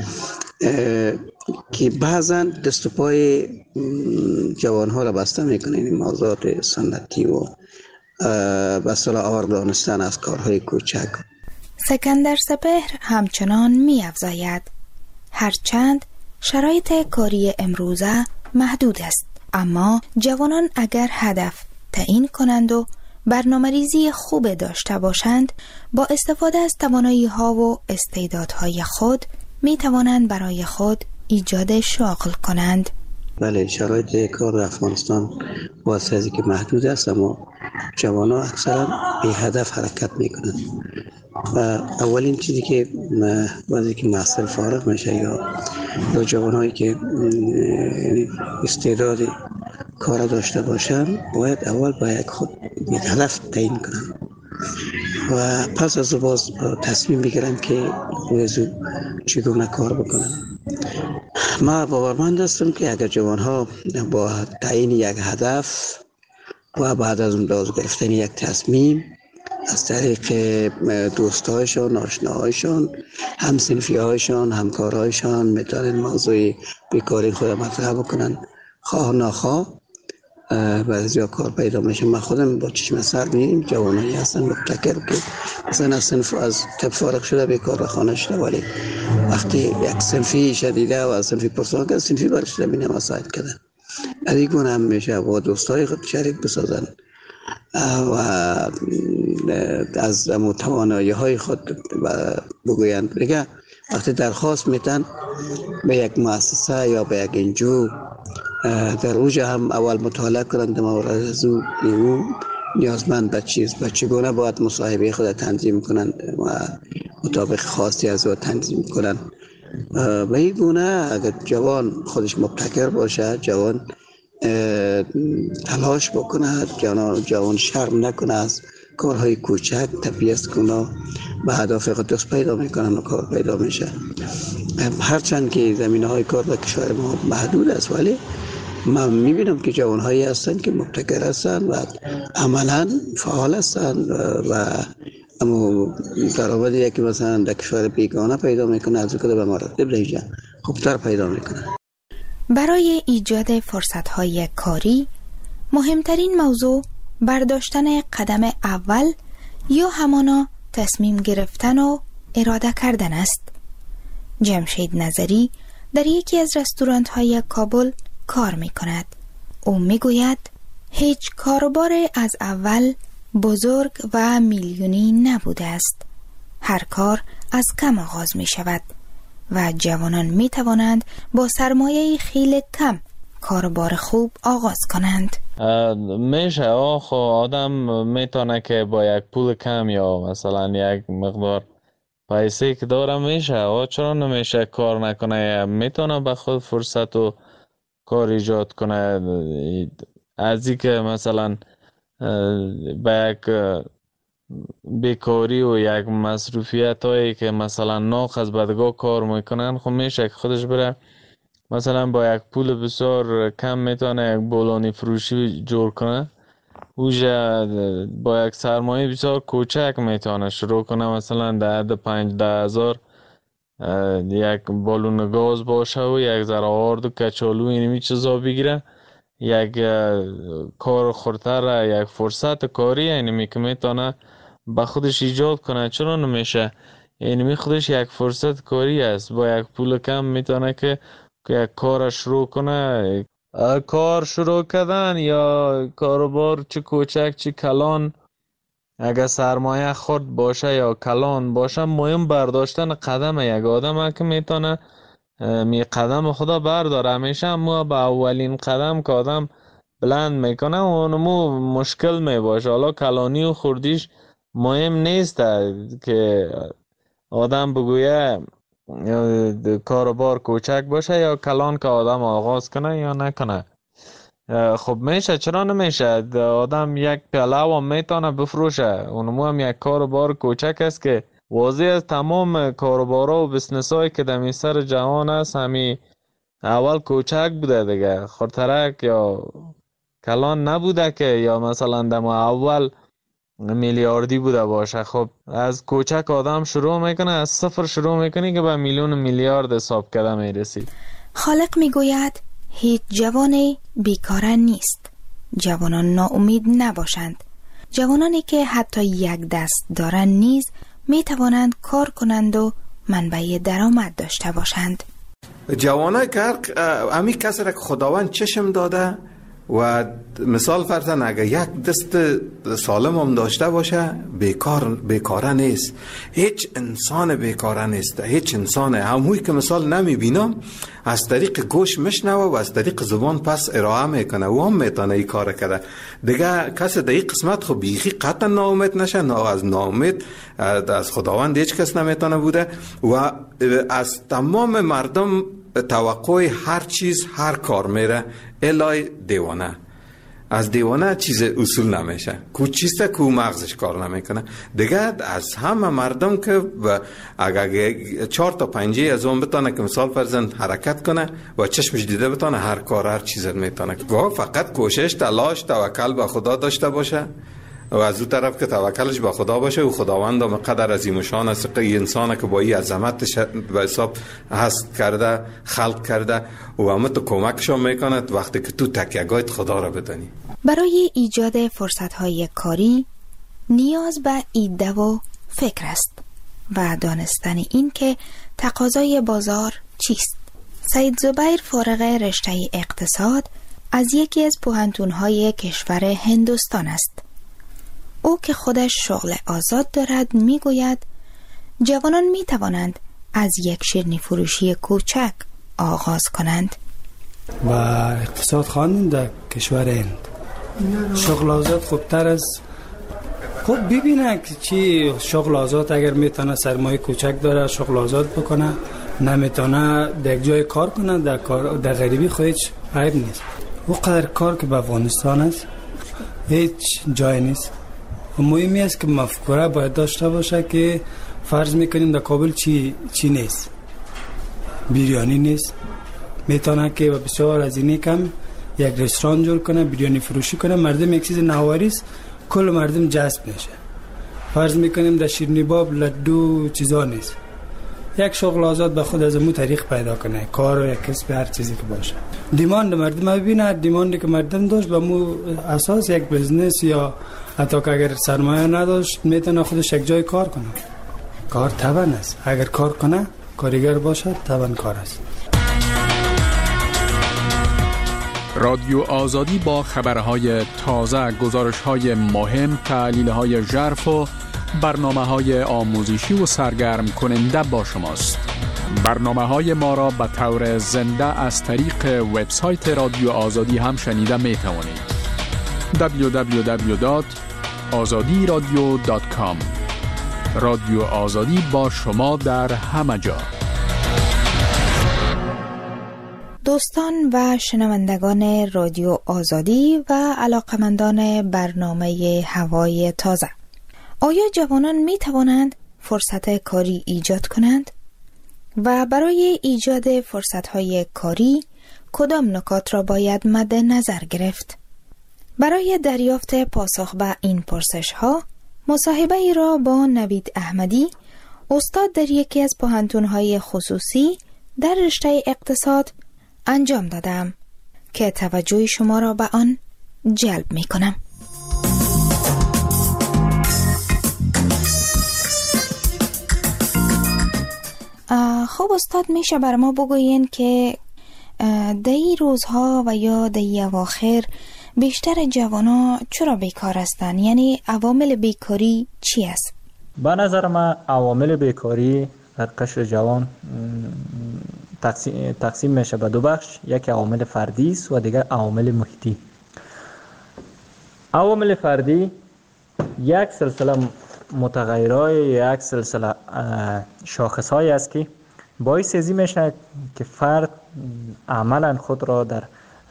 که بعضا دست و پای جوان ها را بسته میکنه. این موضوعات سنتی و به اصطلاح آور دانستن از کارهای کوچک. سکندر سپهر همچنان می‌افزاید هرچند شرایط کاری امروزه محدود است، اما جوانان اگر هدف تعیین کنند و برنامه‌ریزی خوب داشته باشند، با استفاده از توانایی‌ها و استعدادهای خود می‌توانند برای خود ایجاد شغل کنند. بله، شرایط کار در افغانستان واسه از که محدود است، اما جوانان اکثرا به هدف حرکت میکنند و اولین چیزی که وقتی که محصل فارغ میشه یا جوانایی که استعداد کار داشته باشن باید اول باید خود یک هدف تعیین کنن و پس از باز تصمیم بگیرن که چگونه کار بکنن. ما باورمند هستم که اگر جوانها با تعیین یک هدف و بعد از اون باز گرفتن یک تصمیم از طریق دوستایشان، آشناهایشان، همسنفیهایشان، همکارهایشان میتونن موضوع بیکاری خود مطرح بکنن، خواه ناخواه بعضی کار پیدا میشه. من خودم با چشم سر می‌بینم جوانایی هستن مبتکر که مثلا از طب فارغ شده بیکار به خانه شده، ولی وقتی یک صنفی شدیده و از صنفی پرسان کرد صنفی برش زمینه مساعد کردن. از این گونه هم میشه با دوستای خود شریک بسازن و از توانایی های خود بگویند. دیگه وقتی درخواست میتن به یک مؤسسه یا به یک انجو در اوجا هم اول مطالعه کنند مورد از او نیازمند به چیز و چگونه باید مصاحبه خود تنظیم کنند و مطابق خواستی از او تنظیم کنند. به این گونه اگر جوان خودش مبتکر باشه، جوان تلاش بکنه، جوان شرم نکنه، از کارهای کوچک تبعیض کنه، به هدف خود دست پیدا میکنن و کار پیدا میشه. هرچند که زمینه های کار در کشور ما محدود است، ولی من میبینم که جوان هایی هستن که مبتکر هستن و عملا فعال هستن و اما درآمدی که مثلا در کشور بیگانه پیدا میکنه از کده به مراتب اینجا خوبتر پیدا میکنه. برای ایجاد فرصت‌های کاری مهمترین موضوع برداشتن قدم اول یا همانا تصمیم گرفتن و اراده کردن است. جمشید نظری در یکی از رستوران‌های کابل کار می‌کند. او می‌گوید هیچ کاروبار از اول بزرگ و میلیونی نبوده است. هر کار از کم آغاز می‌شود و جوانان می‌توانند با سرمایه خیلی کم کاروبار خوب آغاز کنند. میشه آدم میتونه که با یک پول کم یا مثلا یک مقدار پیسه که داره میشه چرا نمیشه کار نکنه؟ میتونه به خود فرصت و کار ایجاد کنه. از این که مثلا به یک بیکاری و یک مصروفیت هایی که مثلا ناخ از بدگاه کار میکنن، خب میشه که خودش بره مثلا با یک پول بسیار کم میتونه یک بولانی فروشی جور کنه. اوجا با یک سرمایه بسیار کوچک میتونه شروع کنه، مثلا در حد 5-10 هزار یک بالون گاز باشه و یک ذره آرد و کچالو اینمی چیزا بگیره، یک کار خورتر، یک فرصت کاری اینمی که میتونه با خودش ایجاد کنه. چرا نمیشه؟ اینمی خودش یک فرصت کاری است. با یک پول کم میتونه که یک کار شروع کنه. کار شروع کردن یا کاروبار چه کوچک چه کلان، اگر سرمایه خرد باشه یا کلان باشه، مهم برداشتن قدم یک آدم که میتونه می قدم خدا برداره. همیشه ما با اولین قدم که آدم بلند میکنه اونمو مشکل میباشه. حالا کلانی و خردیش مهم نیست که آدم بگویه کاروبار کوچک باشه یا کلان که آدم آغاز کنه یا نکنه. خب میشه، چرا نمیشه؟ آدم یک پیاله هم میتونه بفروشه. اونمو هم یک کاروبار کوچک است که واضح از تمام کاروبارا و بسنس هایی که در سر جهان است همی اول کوچک بوده دیگه، خردترک یا کلان نبوده که یا مثلا در اول میلیاردی بوده باشه. خب از کوچک آدم شروع میکنه، از صفر شروع میکنه که به میلیون میلیارد حساب کرده میرسید. خالق میگوید هیچ جوانی بیکاره نیست. جوانان ناامید نباشند. جوانانی که حتی یک دست دارند نیز میتوانند کار کنند و منبع درآمد داشته باشند. جوانای که امی کسی را که خداوند چشم داده و مثال فرضاً اگر یک دست سالم هم داشته باشه بیکاره نیست. هیچ انسان بیکاره نیست. هیچ انسان هموی که مثال نمیبینم از طریق گوش میشنوه و از طریق زبان پس ارائه میکنه و هم میتونه ای کار کرده دیگه. کسی در این قسمت خب بیخی قطعا ناامید نشه. نه از ناامید از خداوند هیچ کس نمیتونه بوده و از تمام مردم توقع هر چیز هر کار میره الای دیوانه. از دیوانه چیز اصول نمیشه. کو چیسته کو مغزش کار نمیکنه دیگه. از همه مردم که اگر 4 تا 5 از اون بتونه که مثال فرزند حرکت کنه و چشمش دیده بتونه هر کار هر چیز میتونه. فقط کوشش تلاش توکل به خدا داشته باشه و از اون طرف که توکلش به خدا باشه و خداوند هم قدر عظیم و شان است که انسان که با این عظمتش به حساب هست کرده خلق کرده و همه تو کمکشون میکنه وقتی که تو تکیه‌گاهت خدا را بدانی. برای ایجاد فرصت‌های کاری نیاز به ایده و فکر است و دانستن این که تقاضای بازار چیست. سید زبیر فارغ رشته اقتصاد از یکی از پوهنتون‌های کشور هندوستان است. او که خودش شغل آزاد دارد میگوید جوانان می توانند از یک شیرینی فروشی کوچک آغاز کنند. و اقتصاد خواندن در کشور هند. شغل آزاد خوبتر از خب ببینه که چی شغل آزاد اگر میتونه سرمایه کوچک داره شغل آزاد بکنه، نمیتونه در جای کار کنه، در غریبی خودش عیب نیست. او قدر کار که به افغانستان است هیچ جای نیست. مهمی است که مفکوره باید داشته باشه که فرض میکنیم در کابل چی نیست، بیریانی نیست، میتونه که بسیار از اینی کم یک رستوران جور کنه، بیریانی فروشی کنه، مردم یک چیز نوآوریست کل مردم جذب میشه. فرض میکنیم در شیرینی باب لدو چیزا نیست، یک شغل آزاد به خود از مو طریق پیدا کنه، کار و یک کسب هر چیزی که باشه. دیماند مردم ببینه، دیماندی که مردم داشت به مو اساس یک بزنس یا حتی که اگر سرمایه نداشت میتونه خودش یک جای کار کنه. کار توان است، اگر کار کنه کارگر باشه توان کار است. رادیو آزادی با خبرهای تازه، گزارش‌های مهم، تحلیل‌های ژرف و برنامه‌های آموزشی و سرگرم کننده با شماست. برنامه‌های ما را به طور زنده از طریق وبسایت رادیو آزادی هم شنیده می‌توانید. www.azadiradio.com. رادیو آزادی با شما در همه جا. دوستان و شنوندگان رادیو آزادی و علاقمندان برنامه هوای تازه، آیا جوانان می توانند فرصت کاری ایجاد کنند؟ و برای ایجاد فرصت‌های کاری کدام نکات را باید مد نظر گرفت؟ برای دریافت پاسخ به این پرسش‌ها مصاحبه ای را با نوید احمدی، استاد در یکی از پوهنتون‌های خصوصی در رشته اقتصاد انجام دادم که توجه شما را به آن جلب می کنم. خب استاد، میشه بر ما بگوین که در این روزها و یا در این اواخر بیشتر جوانا چرا بیکار هستند؟ یعنی عوامل بیکاری چی است؟ به نظر من عوامل بیکاری در قشر جوان تقسیم میشه به دو بخش، یک عوامل فردی است و دیگر عوامل محیطی. عوامل فردی یک سلسله متغیرهای، یک سلسله شاخصهایی است که باعث ازی میشه که فرد عملا خود را در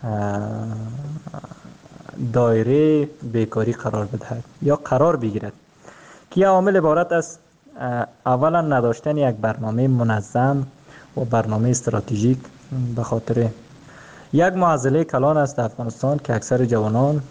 دایره بیکاری قرار بدهد یا قرار بگیرد، که عوامل عبارت است اولا نداشتن یک برنامه منظم و برنامه استراتژیک. به خاطر یک معضله کلان است در افغانستان که اکثر جوانان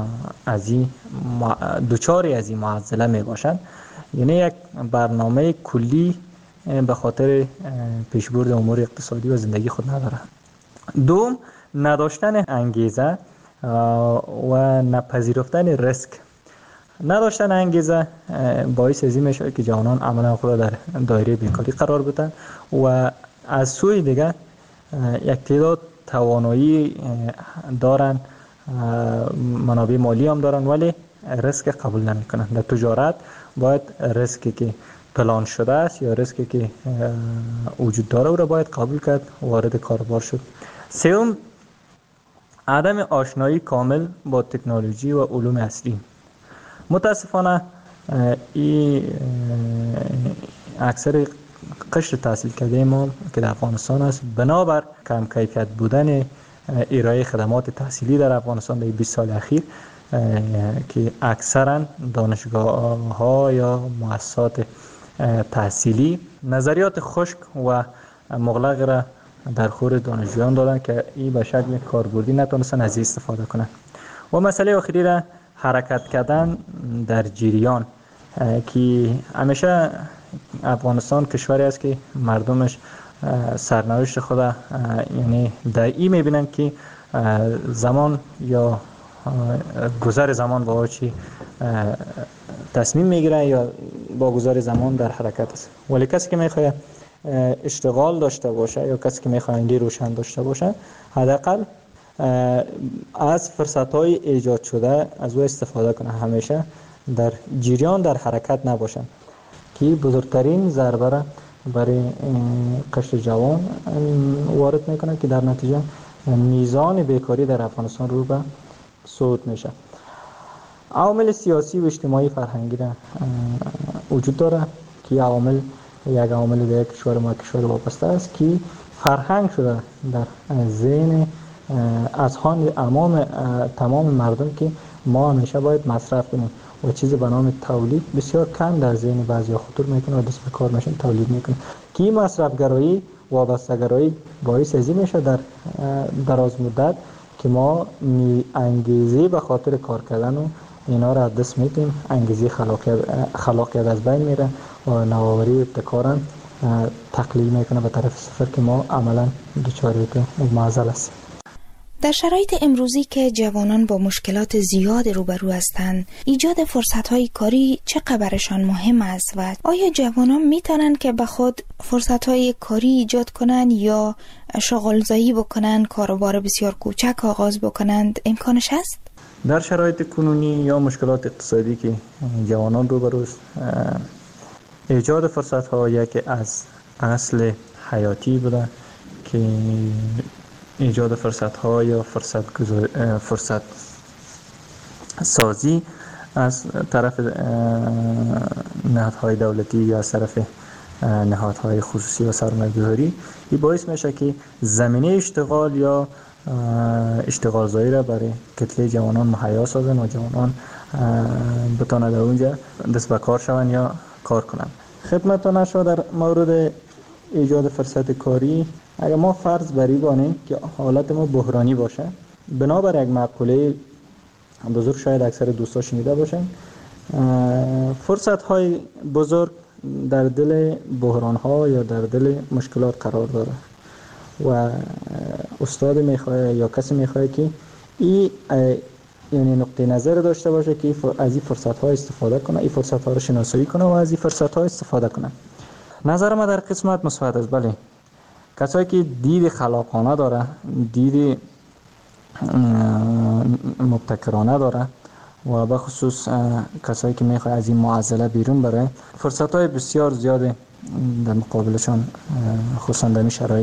دوچاری از این معضله می باشند، یعنی یک برنامه کلی به خاطر پیشبرد امور اقتصادی و زندگی خود ندارند. دوم، نداشتن انگیزه و نپذیرفتن ریسک. نداشتن انگیزه باعث ازی میشه که جوانان عملا خود در دایره بیکاری قرار بدن و از سوی دیگه یک تعداد توانایی دارن، منابع مالی هم دارن ولی ریسک قبول نمیکنن. در تجارت باید ریسکی که پلان شده است یا ریسکی که وجود داره او را باید قبول کرد، وارد کاروبار شد. سوم، عدم آشنایی کامل با تکنولوژی و علوم اصلی. متاسفانه اکثر قشر تحصیل کرده ما که در افغانستان است، بنابر کم کیفیت بودن ارائه خدمات تحصیلی در افغانستان در 20 سال اخیر که اکثرا دانشگاه ها یا مؤسسات تحصیلی نظریات خشک و مغلق را در خور دانشجویان دادن که این به شکل کاربردی نتونستن از استفاده کنند. و مسئله آخری را حرکت کردن در جریان، که همیشه افغانستان کشوری است که مردمش سرنوشت خود یعنی در این میبینن که زمان یا گذر زمان با چی تصمیم میگیره یا با گذر زمان در حرکت است. ولی کسی که میخواد اشتغال داشته باشه یا کسی که میخواد ایده روشن داشته باشه، حداقل از فرصت‌های ایجاد شده از او استفاده کنه، همیشه در جریان در حرکت نباشن، که بزرگترین ضربه را برای قشر جوان وارد میکنه که در نتیجه میزان بیکاری در افغانستان رو به صعود میشه. عوامل سیاسی و اجتماعی فرهنگی را وجود داره که عوامل یک عامل به یک کشور ما کشور وابسته است که فرهنگ شده در ذهن اذهان تمام مردم که ما همیشه باید مصرف کنیم و چیزی به نام تولید بسیار کم در ذهن بعضیا خطور میکنه و دست به کار میشن تولید میکنه که مصرفگرایی وابسته‌گرایی باعث ازی میشه در دراز مدت که ما انگیزه به خاطر کار کردن و اینا را دست میدیم، انگیزه خلاقیت از بین میره و نوآوری و ابتکار تقلیل میکنه به طرف صفر که ما عملا دچار معضل است. در شرایط امروزی که جوانان با مشکلات زیاد روبرو هستند، ایجاد فرصت‌های کاری چقدر برشان مهم است و آیا جوانان میتونن که به خود فرصت‌های کاری ایجاد کنند یا شغل‌زایی بکنند، کاروبار بسیار کوچک آغاز بکنند؟ امکانش هست؟ در شرایط کنونی یا مشکلات اقتصادی که جوانان روبرو است، ایجاد فرصت‌ها یکی از اصل حیاتی بوده که ایجاد فرصت‌ها یا فرصت سازی از طرف نهادهای دولتی یا از طرف نهادهای خصوصی و سرمایه‌گذاری این باعث میشه که زمینه اشتغال یا اشتغال زایی را برای کتله جوانان مهیا سازن و جوانان بتوانند در اونجا دست به کار شوند یا کار کنند. خدمتتان شد در مورد ایجاد فرصت کاری، اگر ما فرض بری بانیم که حالت ما بحرانی باشه، بنابر یک مقوله بزرگ شاید اکثر دوستا شنیده باشن، فرصت های بزرگ در دل بحران ها یا در دل مشکلات قرار داره و استاد میخواه یا کسی میخواه که این یعنی نقطه نظر داشته باشه که از این فرصت ها استفاده کنه، این فرصت ها رو شناسایی کنه و از این فرصت ها استفاده کنه. نظر ما در قسمت مثبت است. بله، کسایی که دید خلاقانه داره، دید مبتکرانه داره و به خصوص کسایی که میخواد از این معضله بیرون بره، فرصت‌های بسیار زیاده در مقابلشان خصوصا در این شرایط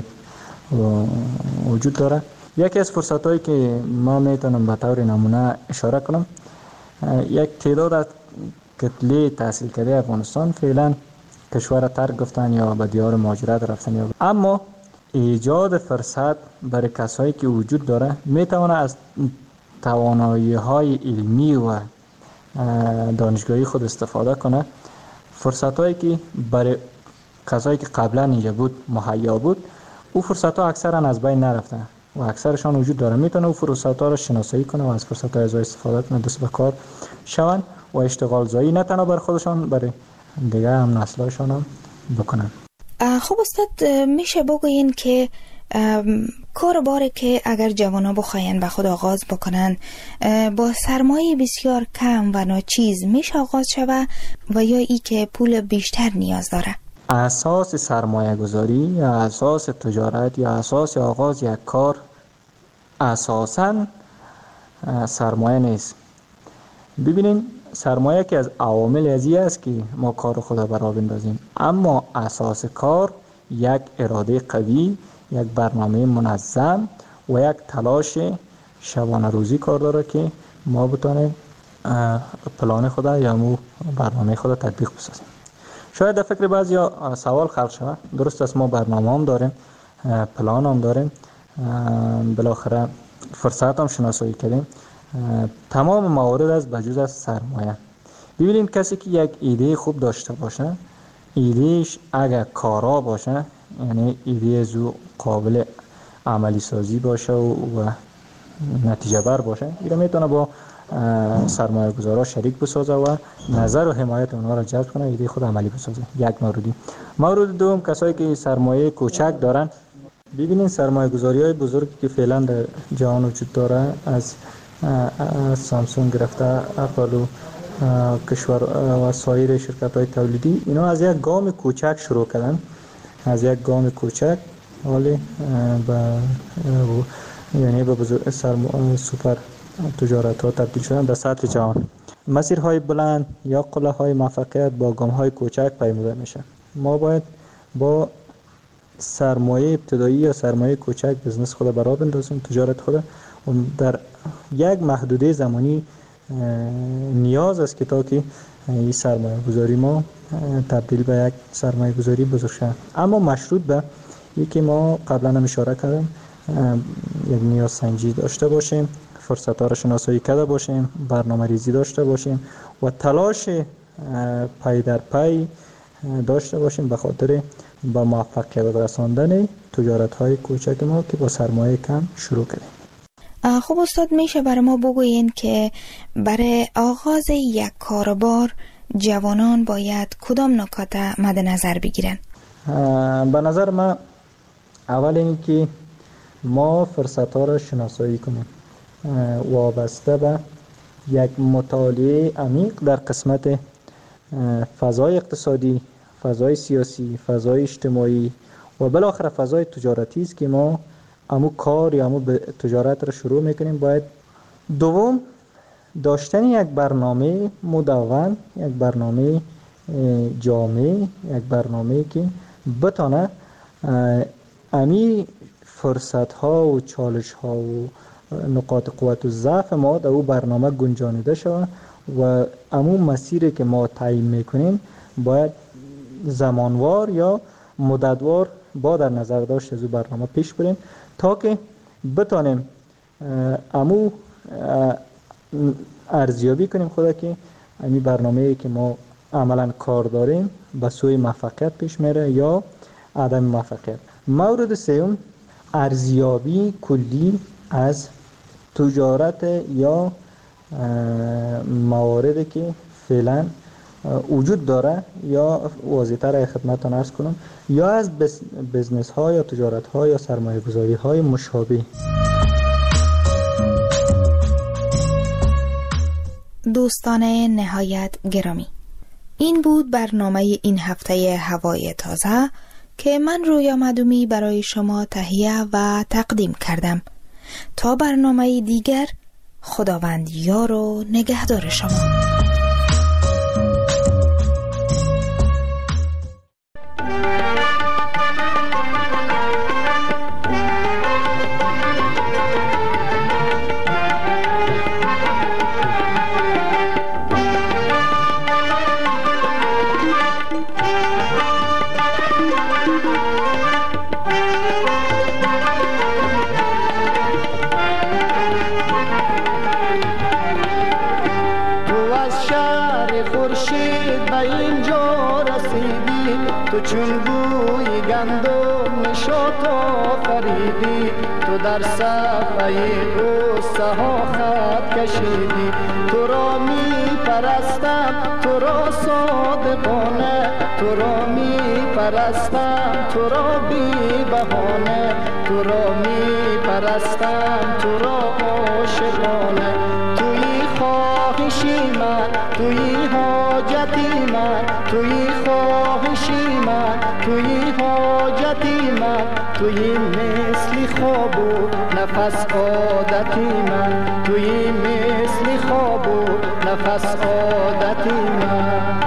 وجود داره. یکی از فرصت‌هایی که ما میتونم به طور نمونه اشاره کنم، یک تعداد از کتله تحصیل کرده افغانستان فعلا کشور ترک گفتن یا به دیار مهاجرت رفتن، یا اما ایجاد فرصت برای کسایی که وجود داره میتونه از توانایی‌های علمی و دانشگاهی خود استفاده کنه. فرصت‌هایی که برای کسایی که قبلا اینجا بود مهیا بود، او فرصت‌ها اکثرا از بین نرفته و اکثرشان وجود داره. میتونه او فرصت‌ها رو شناسایی کنه و از فرصت‌های از استفاده کنه، دست به کار شون و اشتغال زایی نه تنها بر خودشان، برای دیگه هم نسل‌هاشان هم بکنن. خب استاد، میشه بگوین که کاروباری که اگر جوانا بخواین به خود آغاز بکنن با سرمایه بسیار کم و ناچیز میشه آغاز شود و یا ای که پول بیشتر نیاز داره؟ اساس سرمایه گذاری یا اساس تجارت یا اساس آغاز یک کار اساساً سرمایه نیست. ببینین، سرمایه که از عوامل ازی است که ما کار خود برا بندازیم، اما اساس کار یک اراده قوی، یک برنامه منظم و یک تلاش شبانه روزی کار داره که ما بتونیم پلان خود یا مو برنامه خود تطبیق بسازیم. شاید در فکر بعضیا سوال خلق شود، درست است ما برنامه هم داریم، پلان هم داریم، بالاخره فرصت هم شناسایی کردیم، تمام موارد از بجز از سرمایه. ببینید، کسی که یک ایده خوب داشته باشه، ایدهش اگر کارا باشه، یعنی ایده زو قابل عملی سازی باشه و نتیجه بر باشه، اینا میتونه با سرمایه گذارا شریک بسازه و نظر و حمایت اونها را جلب کنه، ایده خود عملی بسازه. یک موردی. مورد دوم، کسایی که سرمایه کوچک دارن، ببینید سرمایه گذاری های بزرگی که فعلا در جهان وجود داره، از سامسونگ گرفته اپل و کشور و سایر شرکت های تولیدی، اینا از یک گام کوچک شروع کردن، از یک گام کوچک حالی یعنی به بزرگ سوپر تجارت ها تبدیل شدن به سطح جهان. مسیرهای بلند یا قله های موفقیت با گام های کوچک پیموده میشه. ما باید با سرمایه ابتدایی یا سرمایه کوچک بزنس خود برا بندازیم، تجارت خود در یک محدوده زمانی نیاز است که تا که این سرمایه گذاری ما تبدیل به یک سرمایه گذاری بزرگ شود. اما مشروط به یکی ما قبلا هم اشاره کردم یک نیاز سنجی داشته باشیم، فرصت ها را شناسایی کرده باشیم، برنامه ریزی داشته باشیم و تلاش پی در پی داشته باشیم به خاطر به موفقیت رساندن تجارت های کوچک ما که با سرمایه کم شروع کردیم. خب استاد، میشه برای ما بگویین که برای آغاز یک کاروبار جوانان باید کدام نکات مد نظر بگیرن؟ به نظر من اول این که ما فرصت ها را شناسایی کنیم وابسته به یک مطالعه عمیق در قسمت فضای اقتصادی، فضای سیاسی، فضای اجتماعی و بالاخره فضای تجارتی است که ما امو کار یا امو تجارت را شروع میکنیم. باید دوم داشتن یک برنامه مدون، یک برنامه جامع، یک برنامه که بتانه امی فرصت ها و چالش ها و نقاط قوت و ضعف ما در او برنامه گنجانیده شود و امو مسیری که ما تعیین میکنیم باید زمانوار یا مدتوار با در نظر داشت از او برنامه پیش بریم تا که بتانیم امو ارزیابی کنیم خدا که امی برنامه‌ای که ما عملا کار داریم به سوی موفقیت پیش میره یا عدم موفقیت. مورد سوم ارزیابی کلی از تجارت یا مواردی که فعلا وجود داره یا واضح‌تر خدمتتان عرض کنم یا از بزنس ها یا تجارت ها یا سرمایه گذاری های مشابه. دوستان نهایت گرامی، این بود برنامه این هفته هوای تازه که من رویا مدومی برای شما تهیه و تقدیم کردم. تا برنامه دیگر، خداوند یار و نگهدار شما. چون بوی گندم نشاط آفریدی، تو در صفحه غصه ها خط کشیدی. تو را می پرستم، تو را صادقانه، تو را می پرستم، تو را بی بهانه، تو را می پرستم، تو را عاشقانه. توی خواهشی من، توی حاجتی من، توی خواهشی من، توی حاجتی من، توی مثل خواب و نفس عادتی من، توی مثل خواب و نفس عادتی من.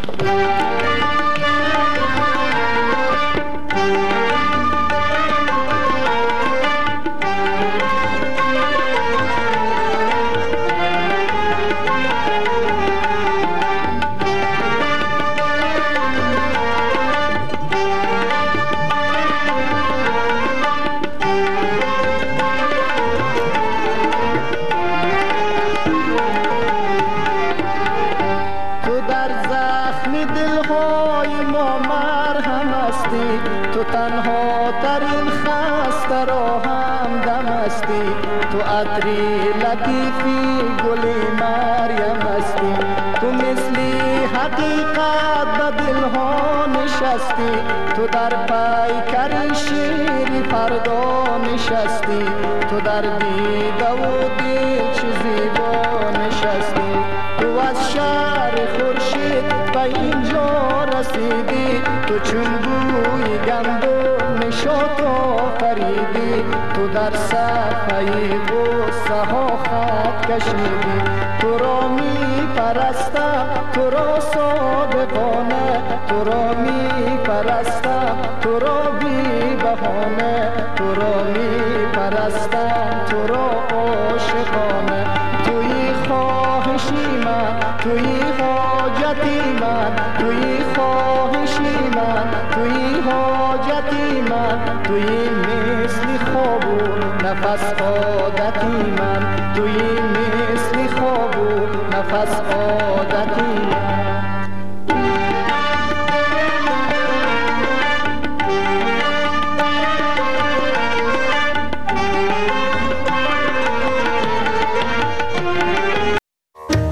تو تنها ترین خسته را هم دم هستی، تو عطری لطیفی گلی مریم هستی. تو مثلی حقیقت به دلها نشستی، تو در پیکر شیری فردا نشستی، تو در دیده و دل چه زیبا نشستی. تو از شهر خورشید به اینجا رسیدی، تو چون بوی گندم نشاط آفریدی. تو در صفحه غصه ها خط کشیدی. تو را می پرستم، تو را صادقانه، تو را می پرستم، تو را بی بهانه، تو را می پرستم تو را عاشقانه. توی خواهشی من، توی حاجتی من، توی خواهشی من، توی حاجتی من، توی مثل خواب و نفس عادتی من، توی